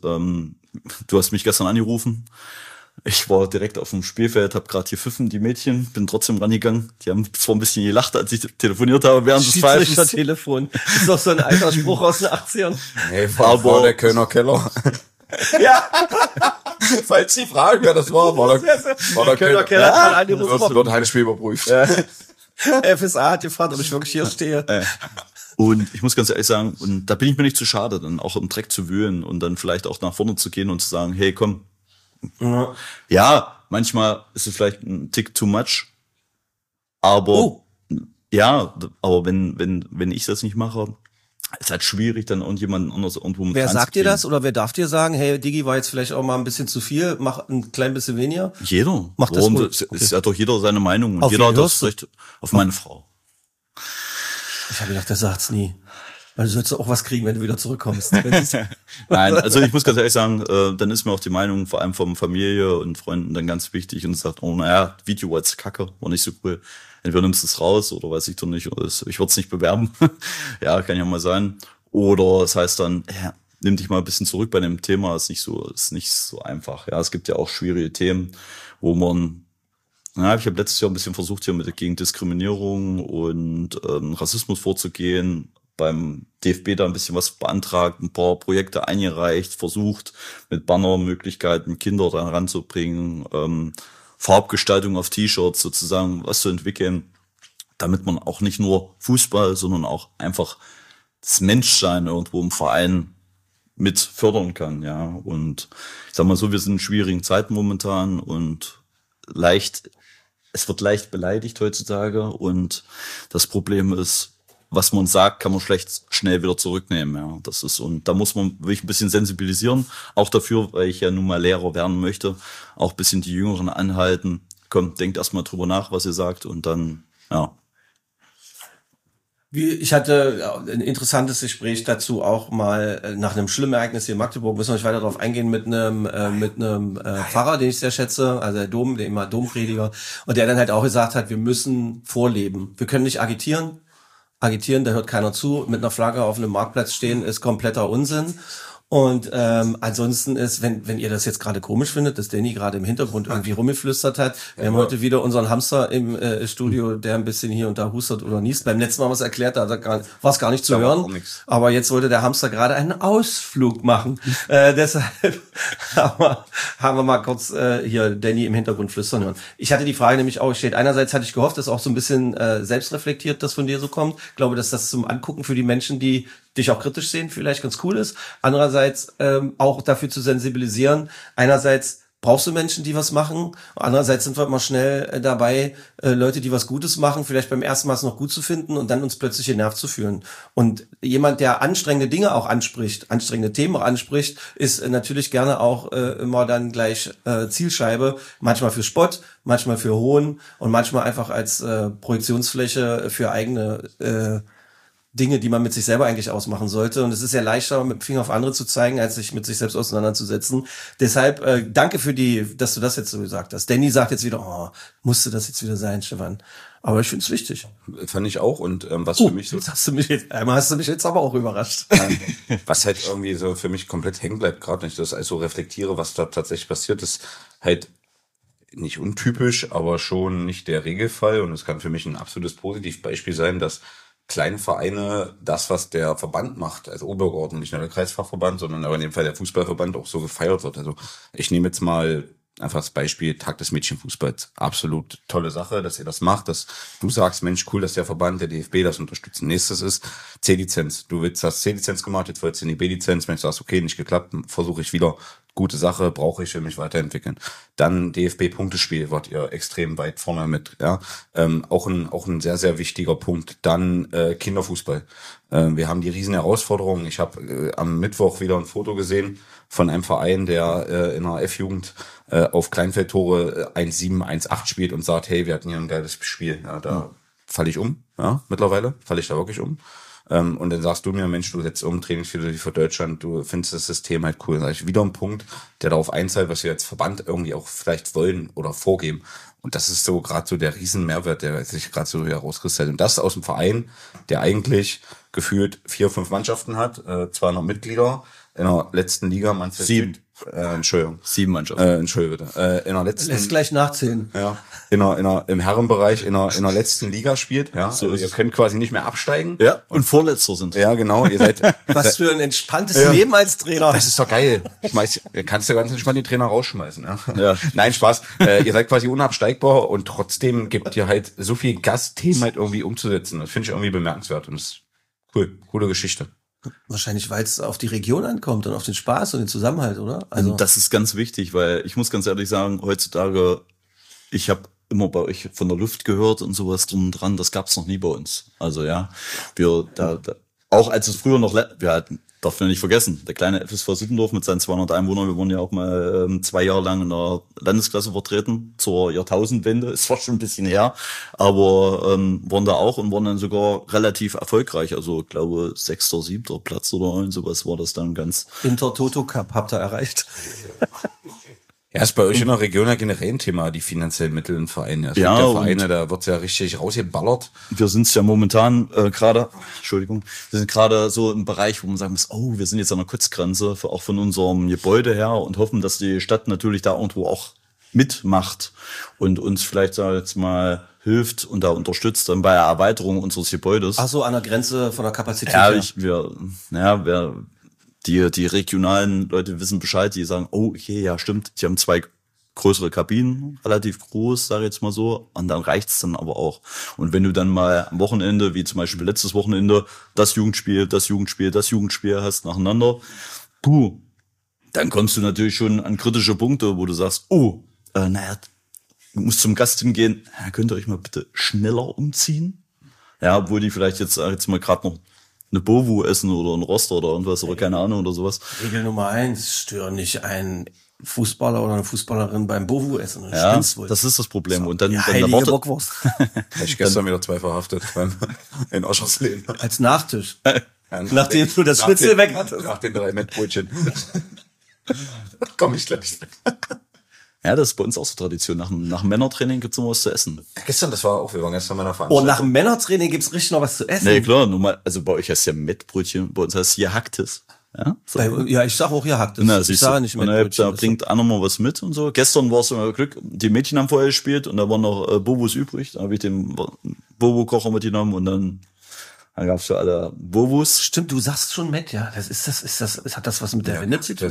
du hast mich gestern angerufen. Ich war direkt auf dem Spielfeld, habe gerade gepfiffen, die Mädchen, bin trotzdem rangegangen. Die haben zwar ein bisschen gelacht, als ich telefoniert habe während des Pfeifens. Telefon. Das ist doch so ein alter Spruch aus den 80ern. Nee, war der Kölner Keller. Ja. Falls die Frage, wer das war der Kölner Keller. Hat angerufen. Das wird Heimspiel überprüft. Ja. FSA hat gefragt, ob ich wirklich hier stehe. Und ich muss ganz ehrlich sagen, und da bin ich mir nicht zu schade, dann auch im Dreck zu wühlen und dann vielleicht auch nach vorne zu gehen und zu sagen, hey, komm. Ja, manchmal ist es vielleicht ein Tick too much, aber aber wenn ich das nicht mache, ist halt schwierig, dann irgendjemanden anders irgendwo mit Wer sagt dir das oder wer darf dir sagen, hey, Digi war jetzt vielleicht auch mal ein bisschen zu viel, mach ein klein bisschen weniger? Jeder. Macht das gut. Es hat doch jeder seine Meinung und jeder hat das Recht auf meine Frau. Ich habe gedacht, der sagt's nie. Weil du sollst auch was kriegen, wenn du wieder zurückkommst. Nein, also ich muss ganz ehrlich sagen, dann ist mir auch die Meinung vor allem von Familie und Freunden dann ganz wichtig und sagt, oh naja, Video war jetzt kacke, war nicht so cool. Entweder nimmst du es raus oder weiß ich doch nicht, ich würde es nicht bewerben. Ja, kann ja mal sein. Oder es heißt dann, nimm dich mal ein bisschen zurück bei dem Thema, ist nicht so einfach. Ja, es gibt ja auch schwierige Themen, wo man ich habe letztes Jahr ein bisschen versucht, hier gegen Diskriminierung und Rassismus vorzugehen. Beim DFB da ein bisschen was beantragt, ein paar Projekte eingereicht, versucht, mit Bannermöglichkeiten Kinder da ranzubringen, Farbgestaltung auf T-Shirts sozusagen, was zu entwickeln, damit man auch nicht nur Fußball, sondern auch einfach das Menschsein irgendwo im Verein mit fördern kann, ja. Und ich sag mal so, wir sind in schwierigen Zeiten momentan und es wird leicht beleidigt heutzutage und das Problem ist, was man sagt, kann man schlecht schnell wieder zurücknehmen, ja. Das ist, und da muss man wirklich ein bisschen sensibilisieren, auch dafür, weil ich ja nun mal Lehrer werden möchte, auch ein bisschen die Jüngeren anhalten. Kommt, denkt erstmal drüber nach, was ihr sagt und dann, ja. Ich hatte ein interessantes Gespräch dazu auch mal nach einem schlimmen Ereignis hier in Magdeburg. Müssen wir nicht weiter darauf eingehen mit einem Pfarrer, den ich sehr schätze, also der Domprediger, und der dann halt auch gesagt hat, wir müssen vorleben. Wir können nicht agitieren, da hört keiner zu. Mit einer Flagge auf einem Marktplatz stehen ist kompletter Unsinn. Und ansonsten ist, wenn ihr das jetzt gerade komisch findet, dass Danny gerade im Hintergrund irgendwie rumgeflüstert hat, wir haben heute wieder unseren Hamster im Studio, der ein bisschen hier und da hustet oder niest. Beim letzten Mal haben wir es erklärt, da war es gar nicht zu hören. Aber jetzt wollte der Hamster gerade einen Ausflug machen. Deshalb haben wir mal kurz hier Danny im Hintergrund flüstern hören. Ich hatte die Frage nämlich auch gestellt. Einerseits hatte ich gehofft, dass auch so ein bisschen selbstreflektiert das von dir so kommt. Ich glaube, dass das zum Angucken für die Menschen, die dich auch kritisch sehen, vielleicht ganz cool ist. Andererseits auch dafür zu sensibilisieren. Einerseits brauchst du Menschen, die was machen. Andererseits sind wir immer schnell dabei, Leute, die was Gutes machen, vielleicht beim ersten Mal es noch gut zu finden und dann uns plötzlich genervt zu fühlen. Und jemand, der anstrengende Dinge auch anspricht, anstrengende Themen auch anspricht, ist natürlich gerne auch immer dann gleich Zielscheibe. Manchmal für Spott, manchmal für Hohn und manchmal einfach als Projektionsfläche für eigene Dinge, die man mit sich selber eigentlich ausmachen sollte. Und es ist ja leichter, mit dem Finger auf andere zu zeigen, als sich mit sich selbst auseinanderzusetzen. Deshalb danke dass du das jetzt so gesagt hast. Danny sagt jetzt wieder, musste das jetzt wieder sein, Stefan. Aber ich finde es wichtig. Fand ich auch. Und was für mich so... Einmal hast du mich jetzt aber auch überrascht. Was halt irgendwie so für mich komplett hängen bleibt, gerade wenn ich das also reflektiere, was da tatsächlich passiert ist, halt nicht untypisch, aber schon nicht der Regelfall. Und es kann für mich ein absolutes Positivbeispiel sein, dass kleine Vereine das, was der Verband macht, also Oberordnung, nicht nur der Kreisfachverband, sondern aber in dem Fall der Fußballverband auch so gefeiert wird. Also ich nehme jetzt mal einfach das Beispiel Tag des Mädchenfußballs. Absolut tolle Sache, dass ihr das macht, dass du sagst, Mensch, cool, dass der Verband, der DFB das unterstützt. Nächstes ist C-Lizenz. Du hast C-Lizenz gemacht, jetzt wolltest du die B-Lizenz. Wenn du sagst, okay, nicht geklappt, versuche ich wieder. Gute Sache, brauche ich, will mich weiterentwickeln. Dann DFB-Punktespiel, wart ihr extrem weit vorne mit. Ja, auch ein sehr, sehr wichtiger Punkt. Dann Kinderfußball. Wir haben die riesen Herausforderungen. Ich habe am Mittwoch wieder ein Foto gesehen von einem Verein, der in der F-Jugend auf Kleinfeldtore 1-7, 1-8 spielt und sagt, hey, wir hatten hier ein geiles Spiel. Ja, da falle ich um. Ja, mittlerweile falle ich da wirklich um. Und dann sagst du mir, Mensch, du setzt um Trainingsphilosophie für Deutschland, du findest das System halt cool. Da sag ich, wieder ein Punkt, der darauf einzahlt, was wir als Verband irgendwie auch vielleicht wollen oder vorgeben. Und das ist so gerade so der riesen Mehrwert, der sich gerade so herauskristallisiert. Und das aus dem Verein, der eigentlich gefühlt 4, 5 Mannschaften hat, 200 Mitglieder in der letzten Liga, Mannschaft 7. Entschuldigung. 7 Mannschaften. Entschuldigung bitte. In der letzten. Lässt gleich nachzählen. Ja. Im Herrenbereich in der letzten Liga spielt. Ja. So also ihr könnt quasi nicht mehr absteigen. Ja. Und Vorletzter sind. Ja, genau. Ihr seid. Was für ein entspanntes Leben als Trainer. Das ist doch geil. Kannst du ganz entspannt die Trainer rausschmeißen. Ja. Nein, Spaß. Ihr seid quasi unabsteigbar und trotzdem gibt ihr halt so viel Gas, Themen halt irgendwie umzusetzen. Das finde ich irgendwie bemerkenswert und das ist cool. Coole Geschichte. Wahrscheinlich, weil es auf die Region ankommt und auf den Spaß und den Zusammenhalt, oder? Also das ist ganz wichtig, weil ich muss ganz ehrlich sagen, heutzutage, ich habe immer bei euch von der Luft gehört und sowas drum und dran, das gab's noch nie bei uns. Also ja, auch als es früher noch, darf man nicht vergessen, der kleine FSV Sittendorf mit seinen 200 Einwohnern, wir wurden ja auch mal 2 Jahre lang in der Landesklasse vertreten, zur Jahrtausendwende, ist zwar schon ein bisschen her, aber waren da auch und waren dann sogar relativ erfolgreich, also ich glaube 6., 7. Platz oder sowas war das dann ganz. Inter-Toto Cup habt ihr erreicht. Ja, ist bei euch in der Region ja generell ein Thema, die finanziellen Mittel in Vereinen. Es gibt ja Vereine, da wird's ja richtig rausgeballert. Wir sind's ja momentan wir sind gerade so im Bereich, wo man sagen muss, wir sind jetzt an der Kurzgrenze, auch von unserem Gebäude her und hoffen, dass die Stadt natürlich da irgendwo auch mitmacht und uns vielleicht jetzt mal hilft und da unterstützt dann bei der Erweiterung unseres Gebäudes. Ach so, an der Grenze von der Kapazität her. Die regionalen Leute wissen Bescheid, die sagen, okay, ja stimmt, die haben 2 größere Kabinen, relativ groß, sage ich jetzt mal so, und dann reicht's dann aber auch. Und wenn du dann mal am Wochenende, wie zum Beispiel letztes Wochenende, das Jugendspiel hast nacheinander, dann kommst du natürlich schon an kritische Punkte, wo du sagst, du musst zum Gast hingehen, könnt ihr euch mal bitte schneller umziehen? Ja, obwohl die vielleicht jetzt mal gerade noch eine Bovu essen oder ein Roster oder irgendwas oder keine Ahnung oder sowas. Regel Nummer 1, störe nicht einen Fußballer oder eine Fußballerin beim Bovu essen. Ja, das ist das Problem. So. Und dann heilige Bockwurst. Ich gestern wieder 2 verhaftet in Oschersleben. Als Nachtisch. Nachdem du das Schnitzel weg hattest. Nach den 3 Mettbrötchen. Komm ich gleich. Ja, das ist bei uns auch so Tradition. Nach dem Männertraining gibt's noch was zu essen. Gestern, wir waren gestern bei einer Veranstaltung. Und nach dem Männertraining gibt's richtig noch was zu essen? Nee, klar, normal. Also bei euch heißt ja Mettbrötchen, bei uns heißt gehacktes. Ja, so. Ja, ich sag auch gehacktes. Na, ich sage nicht Mettbrötchen. Da bringt einer mal was mit und so. Gestern war es immer Glück, die Mädchen haben vorher gespielt und da waren noch Bobos übrig. Da habe ich den Bobo-Kocher mitgenommen und dann gab's für alle Bobos. Stimmt, du sagst schon Met, ja. Hat das was mit der Wende zu tun?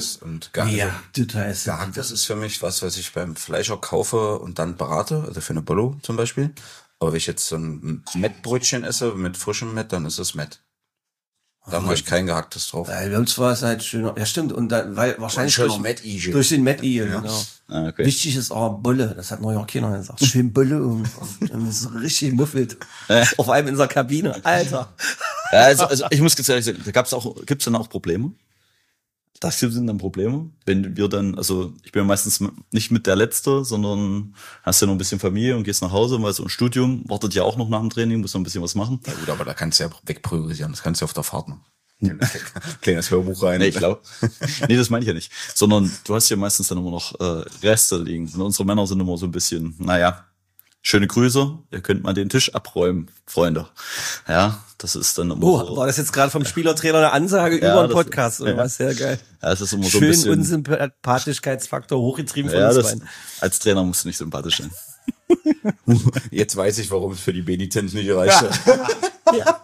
Das ist für mich was ich beim Fleischer kaufe und dann berate, also für eine Bollo zum Beispiel. Aber wenn ich jetzt so ein Mettbrötchen esse mit frischem Mett, dann ist es Mett. Da mache ich kein gehacktes drauf. Weil sonst war es halt schöner. Ja, stimmt. Und dann, weil wahrscheinlich durch den Met-Igel, genau. Okay. Wichtig ist auch Bulle. Das hat New Yorker gesagt. Schön Bulle und so richtig muffelt. Auf einem in der Kabine. Alter. Ja, also ich muss ganz ehrlich sagen, gibt's dann auch Probleme? Das hier sind dann Probleme, wenn wir dann, also ich bin ja meistens nicht mit der Letzte, sondern hast ja noch ein bisschen Familie und gehst nach Hause, weil so ein Studium wartet ja auch noch nach dem Training, muss noch ein bisschen was machen. Ja gut, aber da kannst du ja wegpriorisieren, das kannst du auf der Fahrt machen. Kleines Hörbuch rein. Nee, ich glaube. Nee, das meine ich ja nicht. Sondern du hast ja meistens dann immer noch Reste liegen. Und unsere Männer sind immer so ein bisschen, schöne Grüße, ihr könnt mal den Tisch abräumen, Freunde. Ja, das ist dann immer so. War das jetzt gerade vom Spielertrainer eine Ansage über den Podcast oder was? Sehr geil. Ja, es ist immer so ein bisschen. Schön Unsympathischkeitsfaktor hochgetrieben von uns beiden. Als Trainer musst du nicht sympathisch sein. Jetzt weiß ich, warum es für die B-Lizenz nicht reicht. Ja.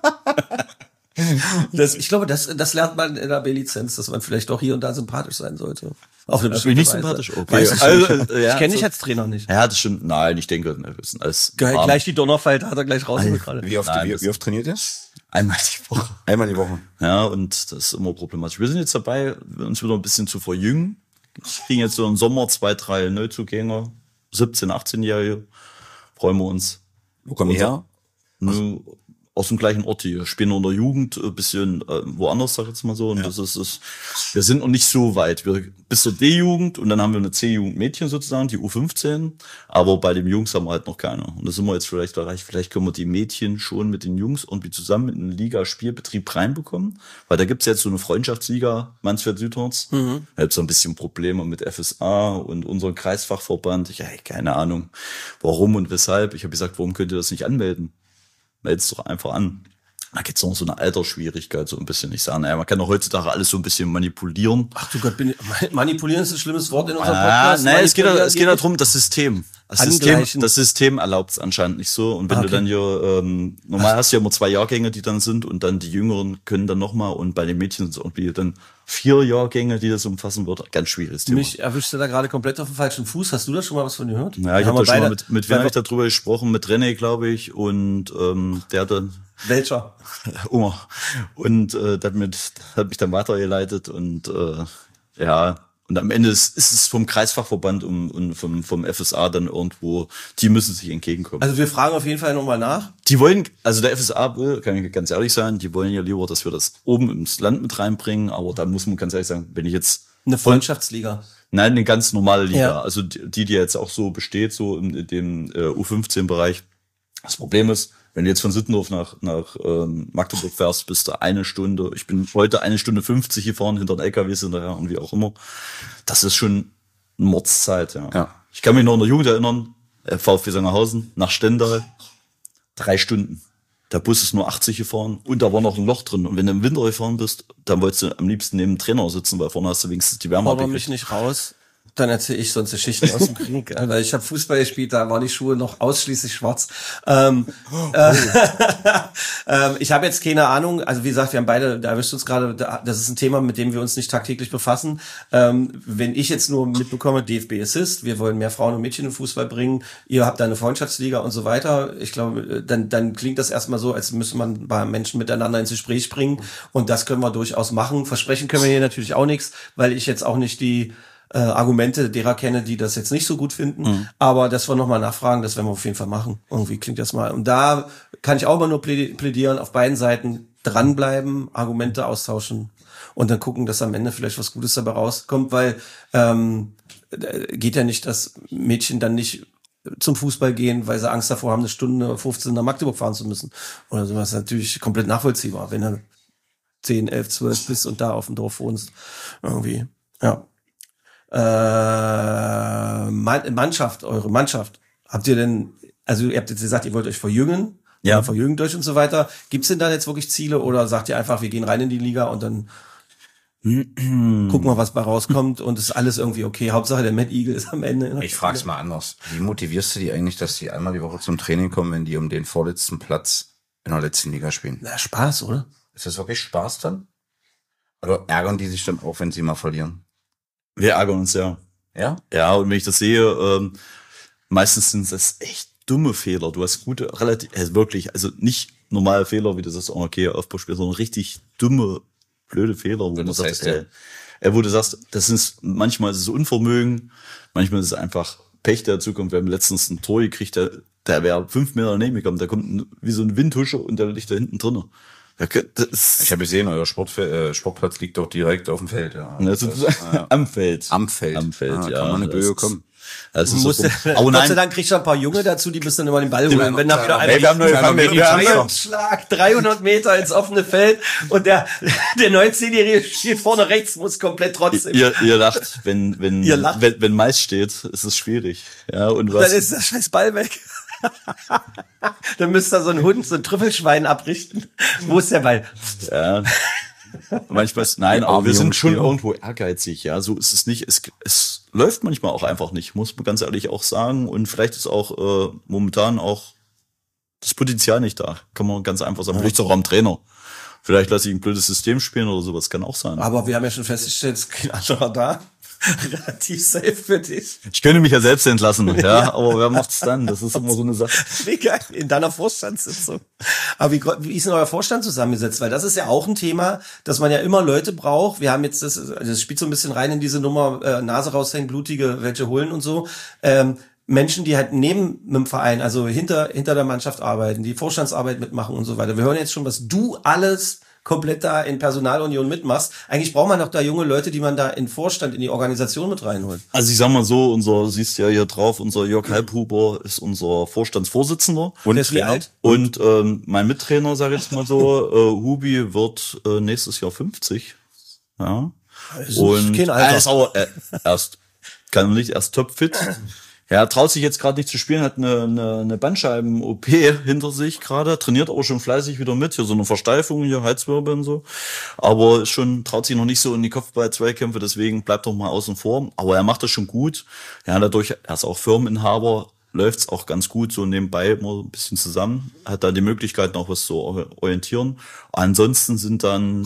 Ich glaube, das lernt man in der B-Lizenz, dass man vielleicht auch hier und da sympathisch sein sollte. Auf eine bestimmte nicht Weise. Sympathisch? Okay. Ich kenne dich als Trainer nicht. Ja, das stimmt. Nein, ich denke, wir sind alles gleich die Donnerfalte hat er gleich raus gerade. Wie oft trainiert ihr? Einmal die Woche. Einmal die Woche. Ja, und das ist immer problematisch. Wir sind jetzt dabei, uns wieder ein bisschen zu verjüngen. Wir kriegen jetzt so im Sommer 2, 3 Neuzugänge, 17-, 18-Jährige. Freuen wir uns. Wo kommen die her? Aus dem gleichen Ort hier. Spielen in der Jugend ein bisschen woanders, sag ich jetzt mal so. Und das ist, wir sind noch nicht so weit. Wir bis zur D-Jugend und dann haben wir eine C-Jugend Mädchen sozusagen, die U15. Aber bei den Jungs haben wir halt noch keine. Und da sind wir jetzt vielleicht erreicht. Vielleicht können wir die Mädchen schon mit den Jungs irgendwie zusammen in einen Liga-Spielbetrieb reinbekommen. Weil da gibt's jetzt so eine Freundschaftsliga, Mansfeld-Südharz. Da gibt's so ein bisschen Probleme mit FSA und unserem Kreisfachverband. Keine Ahnung, warum und weshalb. Ich habe gesagt, warum könnt ihr das nicht anmelden? Meld's doch einfach an. Da gibt's noch so eine Altersschwierigkeit, so ein bisschen. Ich sage, man kann doch heutzutage alles so ein bisschen manipulieren. Ach du Gott, manipulieren ist ein schlimmes Wort in unserem Podcast. Nein, es geht darum, das System. Das System erlaubt es anscheinend nicht so. Und wenn du dann hier, normal hast du ja immer 2 Jahrgänge, die dann sind, und dann die Jüngeren können dann nochmal, und bei den Mädchen sind es irgendwie dann 4 Jahrgänge, die das umfassen wird. Ganz schwieriges Thema. Mich erwischt da gerade komplett auf dem falschen Fuß. Hast du da schon mal was von gehört? Ja, ich habe da schon mal mit wem habe ich da drüber gesprochen? Mit René, glaube ich, und der hat dann welcher? Und der hat mich dann weitergeleitet und und am Ende ist es vom Kreisfachverband und vom FSA dann irgendwo, die müssen sich entgegenkommen. Also wir fragen auf jeden Fall nochmal nach. Die wollen, also der FSA will, kann ich ganz ehrlich sein, die wollen ja lieber, dass wir das oben ins Land mit reinbringen, aber da muss man ganz ehrlich sagen, wenn ich jetzt eine Freundschaftsliga. Nein, eine ganz normale Liga. Ja. Also die jetzt auch so besteht, so in dem U15-Bereich. Das Problem ist, wenn du jetzt von Sittendorf nach Magdeburg fährst, bist du 1 Stunde. Ich bin heute 1 Stunde 50 gefahren, hinter den LKWs hinterher und wie auch immer. Das ist schon eine Mordszeit, ja. Ich kann mich noch in der Jugend erinnern, VfB Sangerhausen nach Stendal, 3 Stunden. Der Bus ist nur 80 gefahren und da war noch ein Loch drin. Und wenn du im Winter gefahren bist, dann wolltest du am liebsten neben dem Trainer sitzen, weil vorne hast du wenigstens die Wärme. Aber mich nicht raus. Dann erzähle ich sonst Geschichten aus dem Krieg. Weil ich habe Fußball gespielt, da waren die Schuhe noch ausschließlich schwarz. Ich habe jetzt keine Ahnung, also wie gesagt, wir haben beide, da erwischt uns gerade, das ist ein Thema, mit dem wir uns nicht tagtäglich befassen. Wenn ich jetzt nur mitbekomme, DFB Assist, wir wollen mehr Frauen und Mädchen im Fußball bringen, ihr habt da eine Freundschaftsliga und so weiter, ich glaube, dann klingt das erstmal so, als müsste man bei Menschen miteinander ins Gespräch bringen und das können wir durchaus machen. Versprechen können wir hier natürlich auch nichts, weil ich jetzt auch nicht die Argumente derer kenne, die das jetzt nicht so gut finden, aber dass wir nochmal nachfragen, das werden wir auf jeden Fall machen. Irgendwie klingt das mal. Und da kann ich auch mal nur plädieren, auf beiden Seiten dranbleiben, Argumente austauschen und dann gucken, dass am Ende vielleicht was Gutes dabei rauskommt, weil geht ja nicht, dass Mädchen dann nicht zum Fußball gehen, weil sie Angst davor haben, 1:15 nach Magdeburg fahren zu müssen. Oder sowas. Natürlich komplett nachvollziehbar, wenn du 10, 11, 12 bist und da auf dem Dorf wohnst. Irgendwie, ja. Eure Mannschaft, habt ihr denn, also ihr habt jetzt gesagt, ihr wollt euch verjüngen, verjüngt euch und so weiter. Gibt's denn da jetzt wirklich Ziele oder sagt ihr einfach, wir gehen rein in die Liga und dann gucken wir, was bei rauskommt und ist alles irgendwie okay. Hauptsache der Mad Eagle ist am Ende. Ich frag's mal anders. Wie motivierst du die eigentlich, dass die einmal die Woche zum Training kommen, wenn die um den vorletzten Platz in der letzten Liga spielen? Na, Spaß, oder? Ist das wirklich Spaß dann? Oder ärgern die sich dann auch, wenn sie mal verlieren? Wir ärgern uns, ja. Ja? Ja, und wenn ich das sehe, meistens sind das echt dumme Fehler. Du hast gute, wirklich, also nicht normale Fehler, wie du sagst, okay, Aufbauspiel, sondern richtig dumme, blöde Fehler, wo man sagt, wo du sagst, das ist, manchmal ist es Unvermögen, manchmal ist es einfach Pech, der dazu kommt. Wir haben letztens ein Tor gekriegt, der wäre 5 Meter neben gekommen, der kommt wie so ein Windhusche und der liegt da hinten drinnen. Ich habe gesehen, euer Sportplatz liegt doch direkt auf dem Feld. Ja. Am Feld. Am Feld, ja. Kann man eine Böe kommen. Das ist Gott sei Dank kriegst du ein paar Junge dazu, die müssen dann immer den Ball holen. Wenn da wieder wir haben einen Schlag, 300 Meter ins offene Feld und der 19-Jährige steht vorne rechts, muss komplett trotzdem. Ihr lacht, wenn Mais steht, ist es schwierig. Ja, und was? Dann ist der scheiß Ball weg. Dann müsste da so ein Hund, so ein Trüffelschwein abrichten. Wo ist der Ball? Ja. Manchmal nein, aber wir sind schon irgendwo ehrgeizig, ja, so ist es nicht. Es läuft manchmal auch einfach nicht, muss man ganz ehrlich auch sagen. Und vielleicht ist auch momentan auch das Potenzial nicht da. Kann man ganz einfach sagen. Vielleicht auch am Trainer. Vielleicht lasse ich ein blödes System spielen oder sowas, kann auch sein. Aber wir haben ja schon festgestellt, es ist kein anderer da. Relativ safe für dich. Ich könnte mich ja selbst entlassen, ja, aber wer macht's dann? Das ist immer so eine Sache. Mega, in deiner Vorstandssitzung. Aber wie ist denn euer Vorstand zusammengesetzt? Weil das ist ja auch ein Thema, dass man ja immer Leute braucht. Wir haben jetzt das spielt so ein bisschen rein in diese Nummer, Nase raushängen, blutige, welche holen und so. Menschen, die halt neben einem Verein, also hinter der Mannschaft arbeiten, die Vorstandsarbeit mitmachen und so weiter. Wir hören jetzt schon, was du alles komplett da in Personalunion mitmachst. Eigentlich braucht man doch da junge Leute, die man da in Vorstand, in die Organisation mit reinholt. Also ich sag mal so, siehst ja hier drauf, unser Jörg Halbhuber ist unser Vorstandsvorsitzender. Und wie alt? Und mein Mittrainer, sag ich jetzt mal so, Hubi wird nächstes Jahr 50. Ja. Und kein Alter. Er ist auch erst topfit. Ja, traut sich jetzt gerade nicht zu spielen, hat eine Bandscheiben-OP hinter sich gerade, trainiert auch schon fleißig wieder mit, hier so eine Versteifung, hier Halswirbel und so, aber traut sich noch nicht so in die Kopfball-Zweikämpfe, deswegen bleibt doch mal außen vor, aber er macht das schon gut, ja, dadurch, er ist auch Firmeninhaber, läuft's auch ganz gut, so nebenbei immer ein bisschen zusammen, hat da die Möglichkeit noch was zu orientieren. Ansonsten sind dann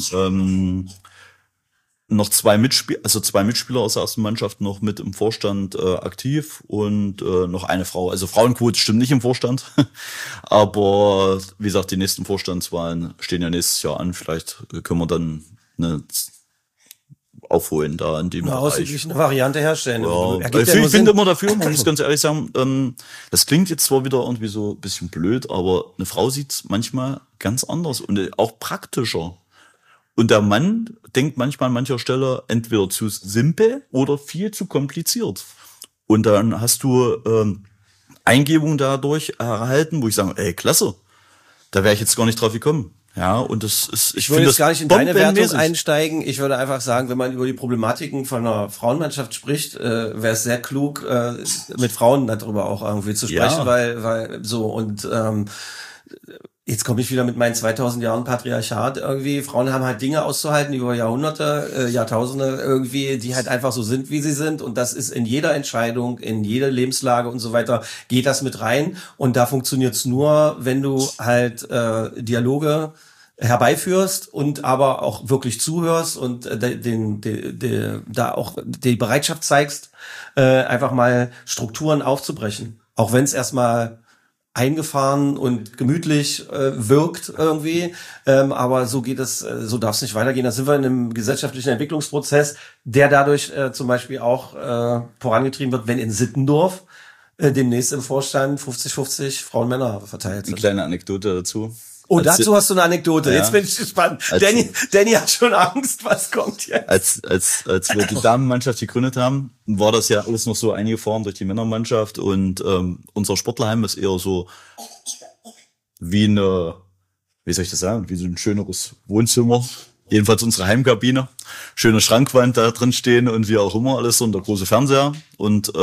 noch zwei Mitspieler aus der ersten Mannschaft noch mit im Vorstand aktiv und noch eine Frau. Also Frauenquote stimmt nicht im Vorstand, aber wie gesagt, die nächsten Vorstandswahlen stehen ja nächstes Jahr an. Vielleicht können wir dann eine aufholen da in dem Bereich. Ausgeglichen eine Variante herstellen. Ja. Ich finde immer dafür, man muss ganz ehrlich sagen, das klingt jetzt zwar wieder irgendwie so ein bisschen blöd, aber eine Frau sieht's manchmal ganz anders und auch praktischer. Und der Mann denkt manchmal an mancher Stelle entweder zu simpel oder viel zu kompliziert. Und dann hast du Eingebungen dadurch erhalten, wo ich sage, ey, klasse, da wäre ich jetzt gar nicht drauf gekommen. Ja, und das ist, ich würde jetzt gar nicht in deine Wertung einsteigen. Ich würde einfach sagen, wenn man über die Problematiken von einer Frauenmannschaft spricht, wäre es sehr klug, mit Frauen darüber auch irgendwie zu sprechen, weil so und Jetzt komme ich wieder mit meinen 2000 Jahren Patriarchat irgendwie. Frauen haben halt Dinge auszuhalten über Jahrhunderte, Jahrtausende irgendwie, die halt einfach so sind, wie sie sind. Und das ist in jeder Entscheidung, in jeder Lebenslage und so weiter, geht das mit rein. Und da funktioniert's nur, wenn du halt Dialoge herbeiführst und aber auch wirklich zuhörst und da auch die Bereitschaft zeigst, einfach mal Strukturen aufzubrechen. Auch wenn es erstmal eingefahren und gemütlich wirkt irgendwie, aber so geht es, so darf es nicht weitergehen. Da sind wir in einem gesellschaftlichen Entwicklungsprozess, der dadurch zum Beispiel auch vorangetrieben wird, wenn in Sittendorf demnächst im Vorstand 50-50 Frauen und Männer verteilt sind. Eine kleine Anekdote dazu. Oh, dazu hast du eine Anekdote. Ja. Jetzt bin ich gespannt. Danny hat schon Angst, was kommt jetzt. Als wir die Damenmannschaft gegründet haben, war das ja alles noch so eingefahren durch die Männermannschaft und unser Sportlerheim ist eher so wie eine, wie soll ich das sagen, wie so ein schöneres Wohnzimmer. Jedenfalls unsere Heimkabine. Schöne Schrankwand da drin stehen und wie auch immer alles so und der große Fernseher. Und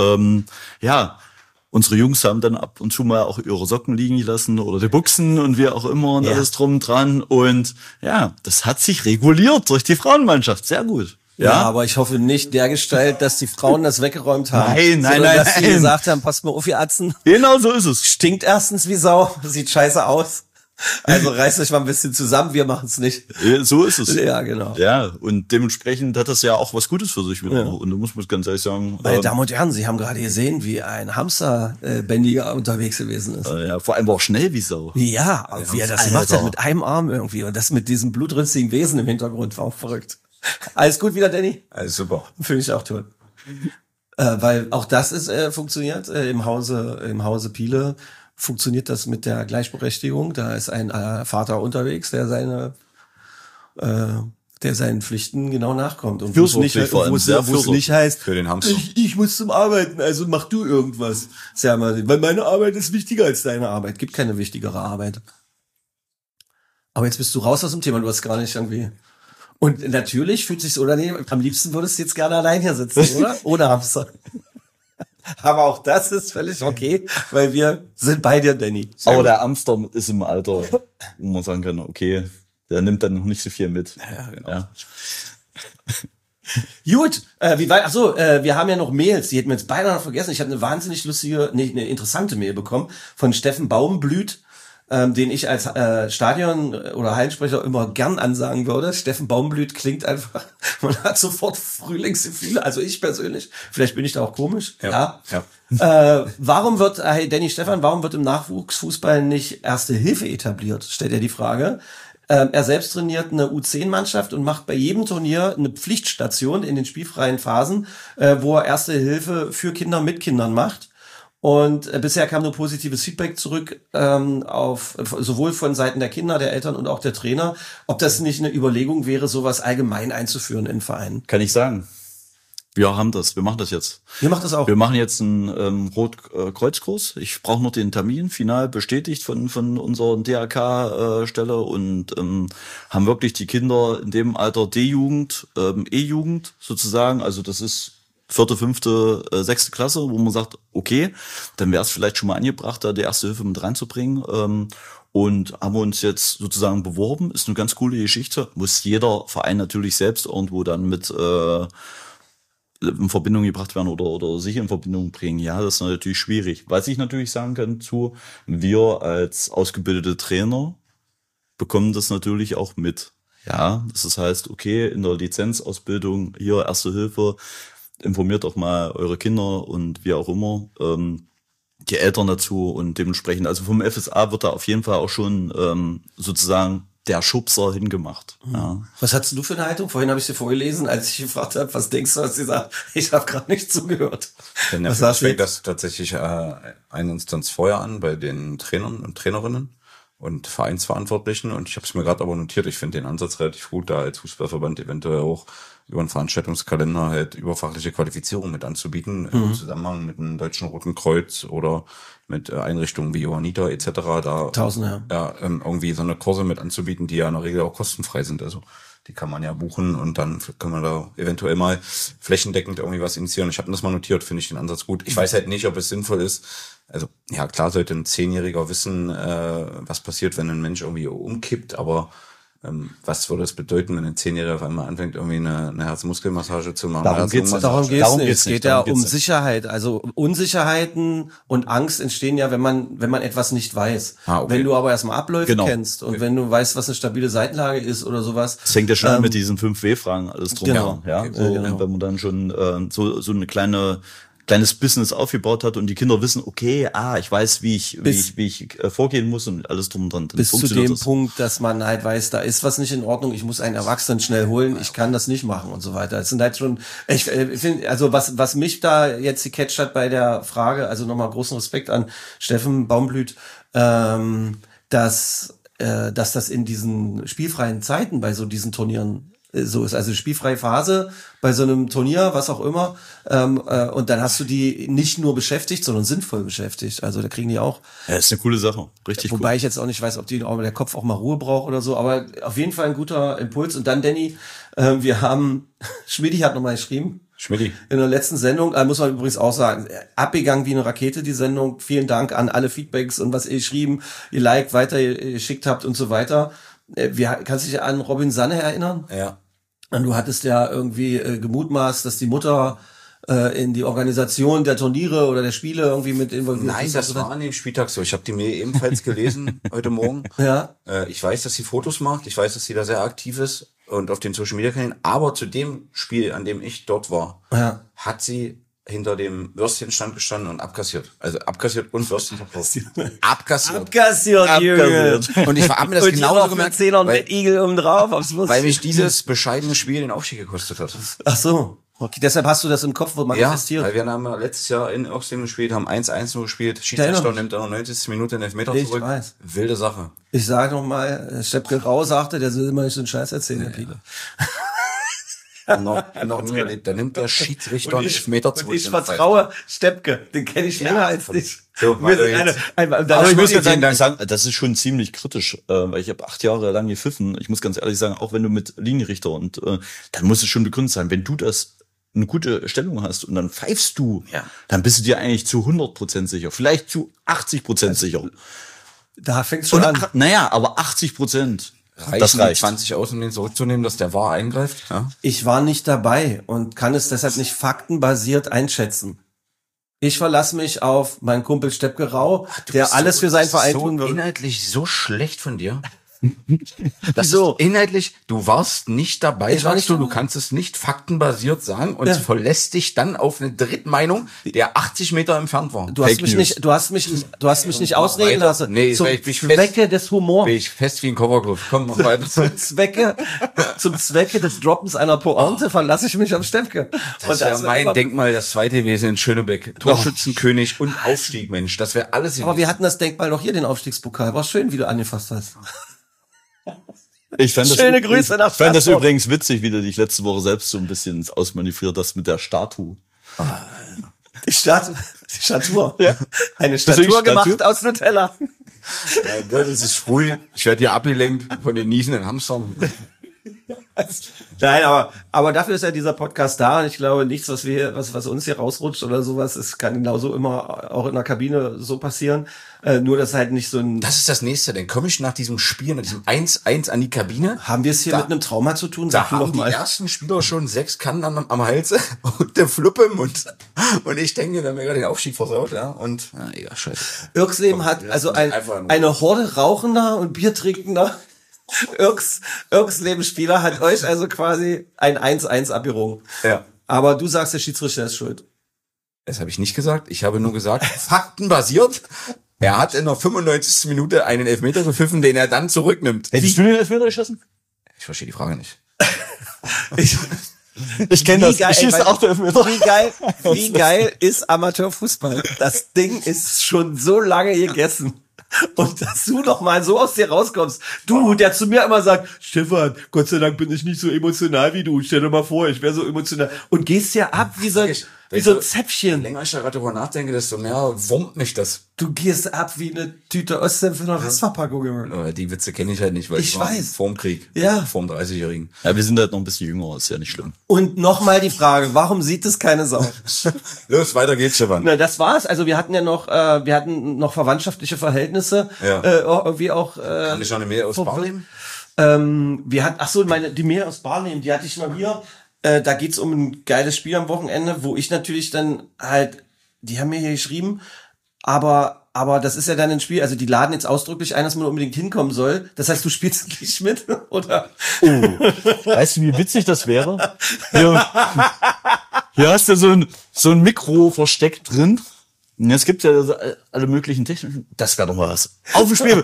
unsere Jungs haben dann ab und zu mal auch ihre Socken liegen gelassen oder die Buchsen und wie auch immer und alles drum dran. Und ja, das hat sich reguliert durch die Frauenmannschaft. Sehr gut. Ja, aber ich hoffe nicht dergestalt, dass die Frauen das weggeräumt haben. Nein, dass sie gesagt haben, passt mal auf, ihr Atzen. Genau so ist es. Stinkt erstens wie Sau, sieht scheiße aus. Also reißt euch mal ein bisschen zusammen, wir machen es nicht. So ist es. Ja, genau. Ja, und dementsprechend hat das ja auch was Gutes für sich wieder. Ja. Und da muss man ganz ehrlich sagen. Meine Damen und Herren, Sie haben gerade gesehen, wie ein Hamsterbändiger unterwegs gewesen ist. Ja, vor allem war auch schnell wie Sau. Ja, wie er das gemacht hat mit einem Arm irgendwie. Und das mit diesem blutrünstigen Wesen im Hintergrund war auch verrückt. Alles gut wieder, Danny? Alles super. Finde ich auch toll. Weil auch das ist funktioniert im Hause Piele. Funktioniert das mit der Gleichberechtigung? Da ist ein Vater unterwegs, der seinen Pflichten genau nachkommt und wo es nicht heißt, für den Hamster. Ich muss zum Arbeiten, also mach du irgendwas. Sag mal, weil meine Arbeit ist wichtiger als deine Arbeit. Gibt keine wichtigere Arbeit. Aber jetzt bist du raus aus dem Thema, du hast gar nicht irgendwie. Und natürlich fühlt sich's unangenehm. Am liebsten würdest du jetzt gerne allein hier sitzen, oder? Ohne Hamster. Aber auch das ist völlig okay, weil wir sind bei dir, Danny. Aber der Hamster ist im Alter, wo man sagen kann, okay, der nimmt dann noch nicht so viel mit. Ja, genau. Ja. Gut, wir haben ja noch Mails, die hätten wir jetzt beinahe noch vergessen. Ich habe eine wahnsinnig eine interessante Mail bekommen von Steffen Baumblüt, den ich als Stadion- oder Hallensprecher immer gern ansagen würde. Steffen Baumblüt klingt einfach, man hat sofort Frühlingsgefühle, also ich persönlich, vielleicht bin ich da auch komisch. Ja. Warum wird im Nachwuchsfußball nicht Erste Hilfe etabliert, stellt er die Frage. Er selbst trainiert eine U10-Mannschaft und macht bei jedem Turnier eine Pflichtstation in den spielfreien Phasen, wo er Erste Hilfe für Kinder mit Kindern macht. Und bisher kam nur positives Feedback zurück, sowohl von Seiten der Kinder, der Eltern und auch der Trainer, ob das nicht eine Überlegung wäre, sowas allgemein einzuführen in Vereinen. Kann ich sagen. Wir machen das jetzt. Ihr macht das auch? Wir machen jetzt einen Rotkreuzkurs. Ich brauche noch den Termin, final bestätigt von unserer DRK-Stelle und haben wirklich die Kinder in dem Alter D-Jugend, E-Jugend sozusagen, also das ist 4., 5., 6. Klasse, wo man sagt, okay, dann wäre es vielleicht schon mal angebracht, da die Erste Hilfe mit reinzubringen. Und haben wir uns jetzt sozusagen beworben. Ist eine ganz coole Geschichte. Muss jeder Verein natürlich selbst irgendwo dann mit in Verbindung gebracht werden oder sich in Verbindung bringen. Ja, das ist natürlich schwierig. Was ich natürlich sagen kann wir als ausgebildete Trainer bekommen das natürlich auch mit. Ja, das heißt, okay, in der Lizenzausbildung hier Erste Hilfe, informiert doch mal eure Kinder und wie auch immer, die Eltern dazu und dementsprechend, also vom FSA wird da auf jeden Fall auch schon sozusagen der Schubser hingemacht. Ja. Was hattest du für eine Haltung? Vorhin habe ich dir vorgelesen, als ich gefragt habe, was denkst du, hast du gesagt, ich habe gerade nicht zugehört. Was fängt das tatsächlich eine Instanz vorher an bei den Trainern und Trainerinnen und Vereinsverantwortlichen und ich habe es mir gerade aber notiert, ich finde den Ansatz relativ gut, da als Fußballverband eventuell auch über einen Veranstaltungskalender halt überfachliche Qualifizierung mit anzubieten, im Zusammenhang mit dem Deutschen Roten Kreuz oder mit Einrichtungen wie Johanniter etc. da Tausende, irgendwie so eine Kurse mit anzubieten, die ja in der Regel auch kostenfrei sind. Also Die kann man ja buchen und dann können wir da eventuell mal flächendeckend irgendwie was initiieren. Ich habe das mal notiert, finde ich den Ansatz gut. Ich weiß halt nicht, ob es sinnvoll ist. Also ja, klar sollte ein 10-Jähriger wissen, was passiert, wenn ein Mensch irgendwie umkippt, aber was würde es bedeuten, wenn ein 10-Jähriger auf einmal anfängt, irgendwie eine Herzmuskelmassage zu machen? Darum geht's nicht. Es geht ja um Sicherheit. Also Unsicherheiten und Angst entstehen ja, wenn man etwas nicht weiß. Okay. Wenn du aber erstmal Abläufe kennst und wenn du weißt, was eine stabile Seitenlage ist oder sowas. Das hängt ja schon mit diesen 5W-Fragen alles drum. Genau. Ja, Okay, so, genau. wenn man dann schon so eine kleines Business aufgebaut hat und die Kinder wissen, okay, ich weiß, wie ich vorgehen muss und alles drum und dran. Bis zu dem Punkt, dass man halt weiß, da ist was nicht in Ordnung, ich muss einen Erwachsenen schnell holen, ich kann das nicht machen und so weiter. Das sind halt schon, ich finde, also was mich da jetzt gecatcht hat bei der Frage, also nochmal großen Respekt an Steffen Baumblüt, dass das in diesen spielfreien Zeiten bei so diesen Turnieren so ist, also spielfreie Phase bei so einem Turnier, was auch immer, und dann hast du die nicht nur beschäftigt, sondern sinnvoll beschäftigt, also da kriegen die auch. Ja, ist eine coole Sache, richtig Wobei ich jetzt auch nicht weiß, ob der Kopf auch mal Ruhe braucht oder so, aber auf jeden Fall ein guter Impuls. Und dann, Danny, Schmidi hat nochmal geschrieben, Schmidi. in der letzten Sendung, muss man übrigens auch sagen, abgegangen wie eine Rakete, die Sendung. Vielen Dank an alle Feedbacks und was ihr geschrieben, ihr liked, weitergeschickt habt und so weiter. Kannst du dich an Robin Sanne erinnern? Ja. Und du hattest ja irgendwie gemutmaßt, dass die Mutter in die Organisation der Turniere oder der Spiele irgendwie mit involviert ist. Nein, das war an dem Spieltag so. Ich habe die Mail ebenfalls gelesen heute Morgen. Ja. Ich weiß, dass sie Fotos macht. Ich weiß, dass sie da sehr aktiv ist und auf den Social Media Kanälen. Aber zu dem Spiel, an dem ich dort war, hat sie hinter dem Würstchenstand gestanden und abkassiert. Also abkassiert und Würstchen verkauft. Abkassiert. Junge. Und ich habe mir das genauso gemerkt, mit Igel oben drauf, weil mich dieses bescheidene Spiel den Aufstieg gekostet hat. Ach so. Okay, deshalb hast du das im Kopf manifestiert. Ja, weil wir haben ja letztes Jahr in Irxling gespielt, haben 1-1 nur gespielt. Schiedsrichter nimmt dann noch 90. Minute den Elfmeter zurück. Weiß. Wilde Sache. Ich sage noch mal, Steppke Rau sagte, der soll immer nicht so einen Scheiß erzählen. Noch nie erlebt. Da nimmt der Schiedsrichter einen Elfmeter zurück. Und ich vertraue Steppke, den kenne ich länger als dich. So, Aber ich muss ganz ehrlich sagen, das ist schon ziemlich kritisch, weil ich habe 8 Jahre lang gepfiffen. Ich muss ganz ehrlich sagen, auch wenn du mit Linienrichter und dann muss es schon begründet sein, wenn du das eine gute Stellung hast und dann pfeifst du, dann bist du dir eigentlich zu 100% sicher, vielleicht zu 80% sicher. Da fängt's schon an. Naja, aber 80%. Das reicht. 20 aus, um den zurückzunehmen, dass der VAR eingreift. Ja? Ich war nicht dabei und kann es deshalb nicht faktenbasiert einschätzen. Ich verlasse mich auf meinen Kumpel Steppke Rau, der alles für seinen Verein tun wird. Inhaltlich so schlecht von dir. Das ist inhaltlich, du warst nicht dabei, du kannst es nicht faktenbasiert sagen und verlässt dich dann auf eine Drittmeinung, der 80 Meter entfernt war. Du hast mich nicht ausreden lassen. Nee, zum Zwecke des Humors. Bin ich fest wie ein Covergriff. Komm, mach weiter. Zum Zwecke des Droppens einer Pointe verlasse ich mich auf Steppke. Das wäre mein Denkmal, das zweite gewesen in Schönebeck. Torschützenkönig und Aufstieg, Mensch. Das wäre alles gewesen. Aber wir hatten das Denkmal doch hier, den Aufstiegspokal. War schön, wie du angefasst hast. Ich fand Schöne Grüße nach Ich fand das übrigens witzig, wie du dich letzte Woche selbst so ein bisschen ausmanövriert hast mit der Statue. Die Statur. Ja. Eine Statur gemacht aus Nutella. Ja, das ist früh. Ich werde hier abgelenkt von den niesenden Hamstern. Nein, aber dafür ist ja dieser Podcast da und ich glaube, nichts, was uns hier rausrutscht oder sowas, es kann genauso immer auch in der Kabine so passieren. Nur, dass halt nicht so ein... Das ist das Nächste, dann komme ich nach diesem Spiel, nach diesem 1-1 an die Kabine. Haben wir es hier mit einem Trauma zu tun? Da haben die ersten Spieler schon 6 Kannen am Halse und der Fluppe im Mund. Und ich denke, wir haben ja gerade den Aufstieg versaut, ja. Und, egal, scheiße. Irxleben hat also eine Horde rauchender und biertrinkender Irxleben-Spieler hat euch also quasi ein 1-1 abgerungen. Ja. Aber du sagst, der Schiedsrichter ist schuld. Das habe ich nicht gesagt. Ich habe nur gesagt, faktenbasiert. Er hat in der 95. Minute einen Elfmeter gepfiffen, den er dann zurücknimmt. Hättest du den Elfmeter geschossen? Ich verstehe die Frage nicht. Ich kenne das. Ich schieße auch den Elfmeter. Wie geil ist Amateurfußball? Das Ding ist schon so lange gegessen. Und dass du doch mal so aus dir rauskommst. Du, der zu mir immer sagt, Stefan, Gott sei Dank bin ich nicht so emotional wie du. Stell dir mal vor, ich wäre so emotional. Und gehst ja ab wie so... wie so ein Zäpfchen. Je länger ich darüber nachdenke, desto mehr wurmt mich das. Du gehst ab wie eine Tüte Ostsenf in einer Restverpackung, Junge. Die Witze kenne ich halt nicht, weil Ich weiß. vorm Krieg. Ja. Vorm 30-Jährigen. Ja, wir sind halt noch ein bisschen jünger, ist ja nicht schlimm. Und nochmal die Frage, warum sieht es keine Sau? Los, weiter geht's, Stefan. Na, das war's. Also wir hatten ja noch, verwandtschaftliche Verhältnisse. Ja. Irgendwie auch. Kann ich noch eine Mail aus Barlem? Wir hatten, die Mail aus Barlem, die hatte ich noch hier. Da geht's um ein geiles Spiel am Wochenende, wo ich natürlich dann halt, die haben mir hier geschrieben, aber das ist ja dann ein Spiel, also die laden jetzt ausdrücklich ein, dass man unbedingt hinkommen soll. Das heißt, du spielst nicht mit, oder? Weißt du, wie witzig das wäre? Hier hast du so ein Mikro versteckt drin. Und jetzt gibt's ja alle möglichen Techniken. Das wäre doch mal was. Auf dem Spiel.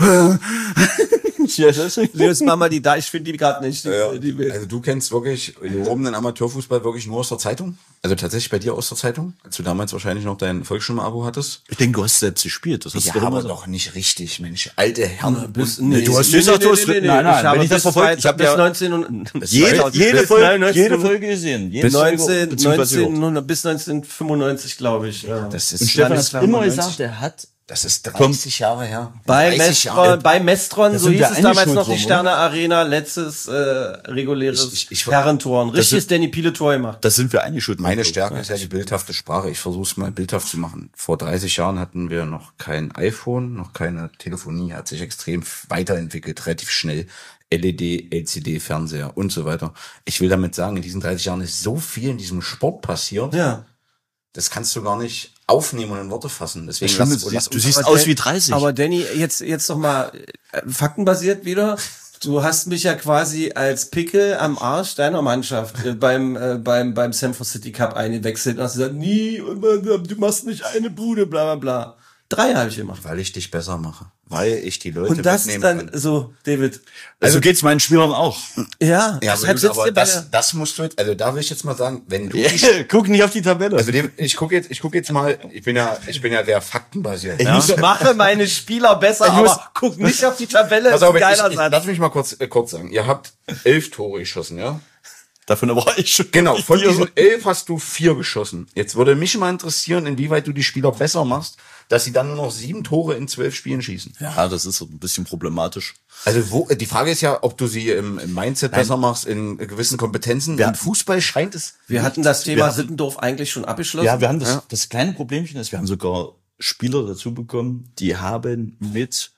Jetzt machen wir die da, ich finde die gerade nicht. Also du kennst wirklich oben den Amateurfußball wirklich nur aus der Zeitung? Also tatsächlich bei dir aus der Zeitung? Als du damals wahrscheinlich noch dein Volksschule-Abo hattest? Ich denke, du hast selbst gespielt. Das hast Ja, du aber immer doch nicht richtig, Mensch. Alte Herren. Du hast gesagt, du hast- nein, wenn ich das verfolgt- ich habe bis 19 und jede Folge gesehen. bis Folge, beziehungsweise 1995, glaube ich. Ja. Das ist Und Stefan hat Stanislav immer 90. gesagt, er hat Das ist 30 Jahre her. Bei 30 Jahre. Mestron, so sind hieß wir es damals eigentlich noch, die schuld drum, Sterne Arena, letztes reguläres Ich- Herrentor. Ein richtiges Danny Piele-Tor gemacht. das sind wir eigentlich schon. Meine Stärke ist ja die bildhafte Sprache. Ich versuche es mal bildhaft zu machen. Vor 30 Jahren hatten wir noch kein iPhone, noch keine Telefonie, hat sich extrem weiterentwickelt, relativ schnell. LED, LCD, Fernseher und so weiter. Ich will damit sagen, in diesen 30 Jahren ist so viel in diesem Sport passiert. Ja. Das kannst du gar nicht aufnehmen und in Worte fassen. Deswegen Du siehst aus wie 30. Aber Danny, jetzt doch mal faktenbasiert wieder. Du hast mich ja quasi als Pickel am Arsch deiner Mannschaft beim Sanford City Cup eingewechselt und hast gesagt, du machst nicht eine Bude, bla bla bla. 3 habe ich gemacht. weil ich dich besser mache. Weil ich die Leute Und das ist mitnehmen dann kann. so, David. also geht's meinen Spielern auch. Ja, Ja, deshalb sitzt aber ihr bei der... das musst du jetzt, also da will ich jetzt mal sagen, wenn du Guck nicht auf die Tabelle. also ich guck jetzt mal, ich bin ja der faktenbasiert. Ich mache meine Spieler besser, aber guck nicht auf die Tabelle, Pass auf, geiler sein. lass mich mal kurz sagen. Ihr habt 11 Tore geschossen, ja? Davon aber ich schon. Genau, von diesen 11 hast du 4 geschossen. Jetzt würde mich mal interessieren, inwieweit du die Spieler besser machst, dass sie dann nur noch 7 Tore in 12 Spielen schießen. Ja, das ist so ein bisschen problematisch. Also die Frage ist ja, ob du sie im Mindset besser machst, in gewissen Kompetenzen. Ja. Im Fußball scheint es. Wir hatten das Thema Sittendorf eigentlich schon abgeschlossen. Ja, wir haben das kleine Problemchen ist, wir haben sogar Spieler dazu bekommen, die haben mit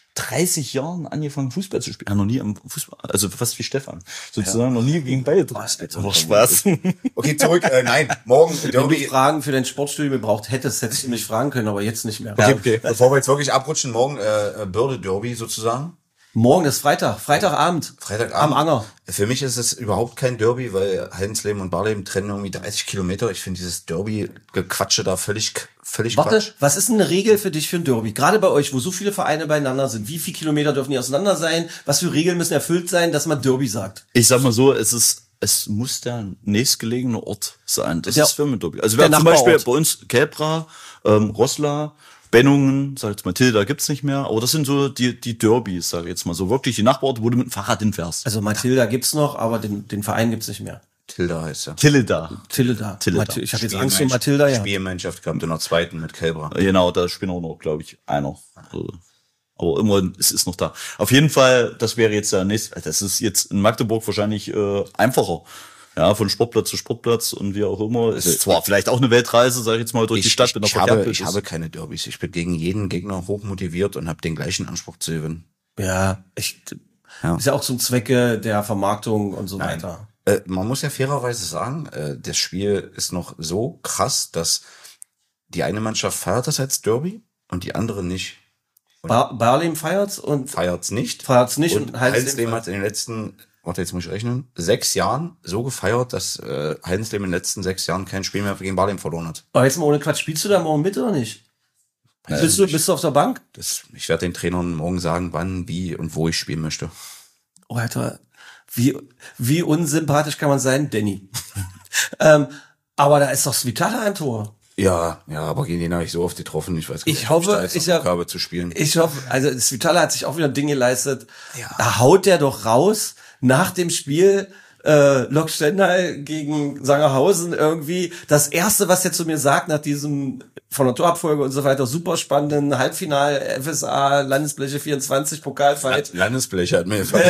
30 Jahren angefangen Fußball zu spielen. Noch nie am Fußball, also fast wie Stefan. Sozusagen noch nie gegen Ball getroffen. Aber Spaß. Okay, zurück. Nein, morgen Wenn du Derby. Fragen für dein Sportstudio gebraucht hättest du mich fragen können, aber jetzt nicht mehr. Okay. Bevor wir jetzt wirklich abrutschen, morgen Börde Derby sozusagen. Morgen ist Freitagabend. Freitagabend. Am Anger. Für mich ist es überhaupt kein Derby, weil Heidensleben und Barleben trennen irgendwie 30 Kilometer. Ich finde dieses Derby-Gequatsche da völlig Warte, Quatsch. was ist denn eine Regel für dich für ein Derby? Gerade bei euch, wo so viele Vereine beieinander sind. Wie viele Kilometer dürfen die auseinander sein? Was für Regeln müssen erfüllt sein, dass man Derby sagt? Ich sag mal so, es muss der nächstgelegene Ort sein. Das Der- ist für mich Derby. Also wir der haben zum Beispiel Nachbarort. bei uns Kelbra, Roßla, Bennungen, sag jetzt mal Tilda gibt's nicht mehr, aber das sind so die Derbys, sag ich jetzt mal so, wirklich die Nachbarorte, wo du mit dem Fahrrad hinfährst. Also Matilda gibt's noch, aber den Verein gibt's nicht mehr. Tilda heißt ja. Tilleda. Tilda. Tilda. Ich habe jetzt Angst vor Matilda, ja. Spielgemeinschaft gehabt in der zweiten mit Kelbra. Genau, da spielen auch noch, glaube ich, einer. Aber immerhin, es ist noch da. Auf jeden Fall, das wäre jetzt der nächste, das ist jetzt in Magdeburg wahrscheinlich einfacher. Ja, von Sportplatz zu Sportplatz und wie auch immer. Es ist zwar vielleicht auch eine Weltreise, sage ich jetzt mal, durch die Stadt. Ich habe keine Derbys. Ich bin gegen jeden Gegner hochmotiviert und habe den gleichen Anspruch zu gewinnen. Ja, ist ja auch zum Zwecke der Vermarktung und so weiter. Man muss ja fairerweise sagen, das Spiel ist noch so krass, dass die eine Mannschaft feiert das als Derby und die andere nicht. Barlem feiert's und Feiert's nicht. und Heidensleben hat in den letzten, jetzt muss ich rechnen, 6 Jahren so gefeiert, dass Heidensleben in den letzten 6 Jahren kein Spiel mehr gegen Barlem verloren hat. Aber jetzt mal ohne Quatsch, spielst du da morgen mit oder nicht? Bist du auf der Bank? Ich werde den Trainern morgen sagen, wann, wie und wo ich spielen möchte. Oh, Alter, wie unsympathisch kann man sein, Danny? Aber da ist doch Svitala ein Tor. Ja, aber gegen den habe ich so oft getroffen. Ich weiß gar nicht, Ich hoffe, ob ich da jetzt Aufgabe zu spielen. Ich hoffe, also Svitala hat sich auch wieder ein Ding geleistet. Ja. Da haut der doch raus nach dem Spiel Lok Stendal gegen Sangerhausen irgendwie. Das Erste, was er zu mir sagt, nach diesem von der Torabfolge und so weiter, super spannenden Halbfinal, FSA, Landesbleche 24, Pokalfight. Landesbleche hat mir gefallen.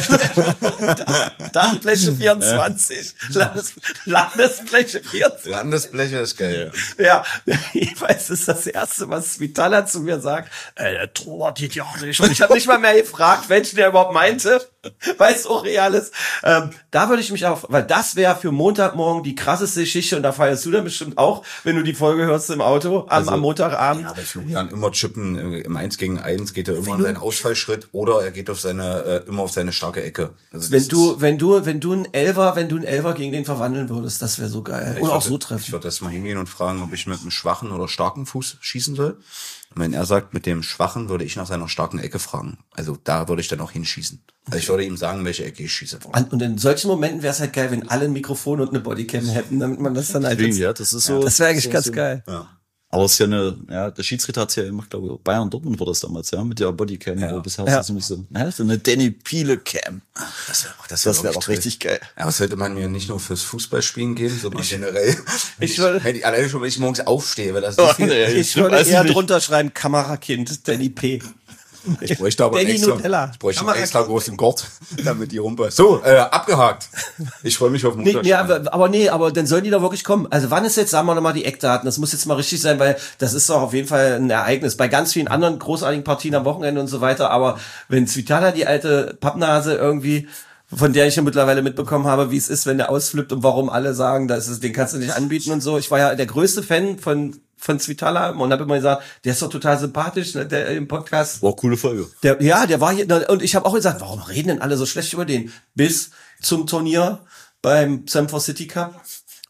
Landesbleche 24. Landesbleche 24. Landesbleche ist geil. Ja, jeweils ist das Erste, was Svitala zu mir sagt, der Torwart geht ja auch nicht. Und ich habe nicht mal mehr gefragt, welchen der überhaupt meinte, weil es auch real ist. Da würde ich mich auch, weil das wäre für Montagmorgen die krasseste Geschichte und da feierst du dann bestimmt auch, wenn du die Folge hörst im Auto am Montagabend. Ja, bei Florian immer chippen, im 1 gegen 1 geht er immer an seinen Ausfallschritt oder er geht immer auf seine starke Ecke. Also wenn du einen Elfer gegen den verwandeln würdest, das wäre so geil. Oder auch so treffen. Ich würde erst mal hingehen und fragen, ob ich mit einem schwachen oder starken Fuß schießen soll. Und wenn er sagt, mit dem schwachen, würde ich nach seiner starken Ecke fragen. Also da würde ich dann auch hinschießen. Also ich würde ihm sagen, welche Ecke ich schieße. Und in solchen Momenten wäre es halt geil, wenn alle ein Mikrofon und eine Bodycam hätten, damit man das dann halt... Ja, das ist so. Das wäre eigentlich so, ganz geil. Ja. Aber es ist ja der Schiedsrichter hat's ja gemacht, glaube ich, Bayern Dortmund war das damals, ja, mit der Bodycam. Ja. Bisher ist das nämlich so. Ja, so eine Danny Piele Cam. Das wäre doch richtig geil. Ja, das sollte man mir nicht nur fürs Fußballspielen geben, sondern generell. Wenn ich morgens aufstehe, weil das ich würde eher drunter schreiben, Kamerakind, Danny P. Ich bräuchte aber Danny extra, Nutella. ich bräuchte einen extra großen Gurt, damit die rumpasst. So, abgehakt. Ich freue mich auf Montag. Aber dann sollen die doch wirklich kommen. Also wann ist jetzt, sagen wir nochmal, die Eckdaten? Das muss jetzt mal richtig sein, weil das ist doch auf jeden Fall ein Ereignis. Bei ganz vielen anderen großartigen Partien am Wochenende und so weiter. Aber wenn Svitala, die alte Pappnase irgendwie, von der ich ja mittlerweile mitbekommen habe, wie es ist, wenn der ausflippt und warum alle sagen, den kannst du nicht anbieten und so. Ich war ja der größte Fan von Svitala und habe immer gesagt, der ist doch total sympathisch, ne, der im Podcast. War coole Folge. Der war hier, und ich habe auch gesagt, warum reden denn alle so schlecht über den? Bis zum Turnier beim Samford City Cup,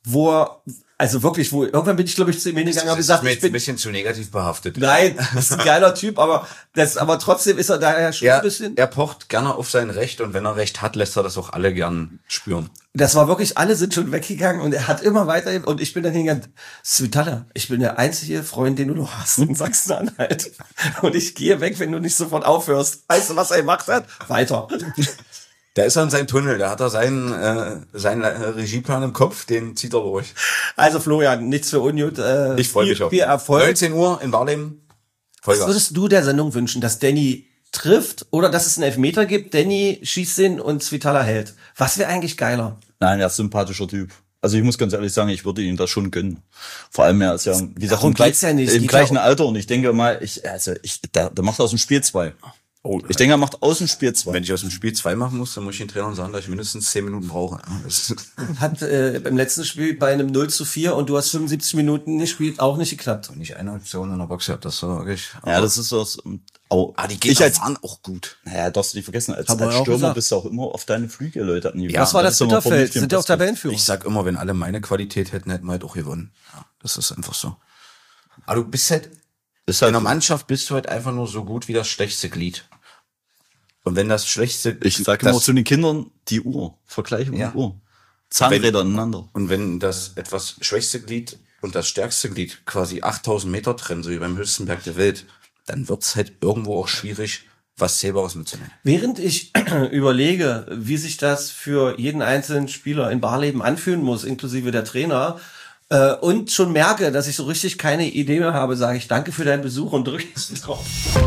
irgendwann bin ich, glaube ich, zu ihm hingegangen und habe gesagt, ich bin ein bisschen zu negativ behaftet. Nein, das ist ein geiler Typ, aber trotzdem ist er daher schon ein bisschen. Er pocht gerne auf sein Recht und wenn er Recht hat, lässt er das auch alle gern spüren. Das war wirklich, alle sind schon weggegangen und er hat immer weiter, und ich bin dann hingegangen, Svitala, ich bin der einzige Freund, den du noch hast in Sachsen-Anhalt. Und ich gehe weg, wenn du nicht sofort aufhörst. Weißt du, was er gemacht hat? Weiter. Da ist er in seinem Tunnel, da hat er seinen Regieplan im Kopf, den zieht er durch. Also Florian, nichts für ungut. Ich freue mich auf viel Erfolg. 19 Uhr in Barleben. Was würdest du der Sendung wünschen, dass Danny trifft oder dass es einen Elfmeter gibt, Danny schießt den und Svitala hält? Was wäre eigentlich geiler? Nein, er ist ein sympathischer Typ. Also ich muss ganz ehrlich sagen, ich würde ihm das schon gönnen. Vor allem er ist ja, wie gesagt, im gleichen Alter und ich denke mal, der macht aus dem Spiel 2. Oh, ich denke, er macht aus dem Spiel 2. Wenn ich aus dem Spiel 2 machen muss, dann muss ich den Trainern sagen, dass ich mindestens 10 Minuten brauche. Hat im letzten Spiel bei einem 0:4 und du hast 75 Minuten gespielt, auch nicht geklappt. Und nicht eine Aktion in der Box gehabt, das war wirklich... Ja, das ist das... die Gegner waren auch gut. Naja, darfst du nicht vergessen, als Stürmer bist du auch immer auf deine Flügel, Leute. Ja, das war das Bitterfeld, sind ja auch Tabellenführer. Ich sag immer, wenn alle meine Qualität hätten wir halt auch gewonnen. Ja, das ist einfach so. Aber du bist halt... In einer Mannschaft bist du halt einfach nur so gut wie das schwächste Glied. Und wenn das schlechteste... Ich sage immer zu den Kindern, die Uhr. Vergleiche mit Uhr. Zahnräder aneinander. Und wenn das etwas schwächste Glied und das stärkste Glied quasi 8000 Meter trennen, so wie beim höchsten Berg der Welt, dann wird's halt irgendwo auch schwierig, was Zählbares mitzunehmen. Während ich überlege, wie sich das für jeden einzelnen Spieler in Barleben anfühlen muss, inklusive der Trainer, und schon merke, dass ich so richtig keine Idee mehr habe, sage ich danke für deinen Besuch und drücke es drauf.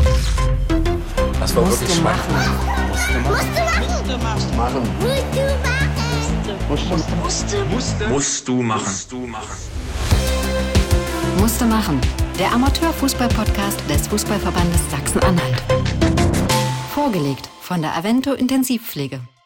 Das war wirklich schwach. Musst du machen. Der Amateurfußball-Podcast des Fußballverbandes Sachsen-Anhalt. Vorgelegt von der Avento Intensivpflege.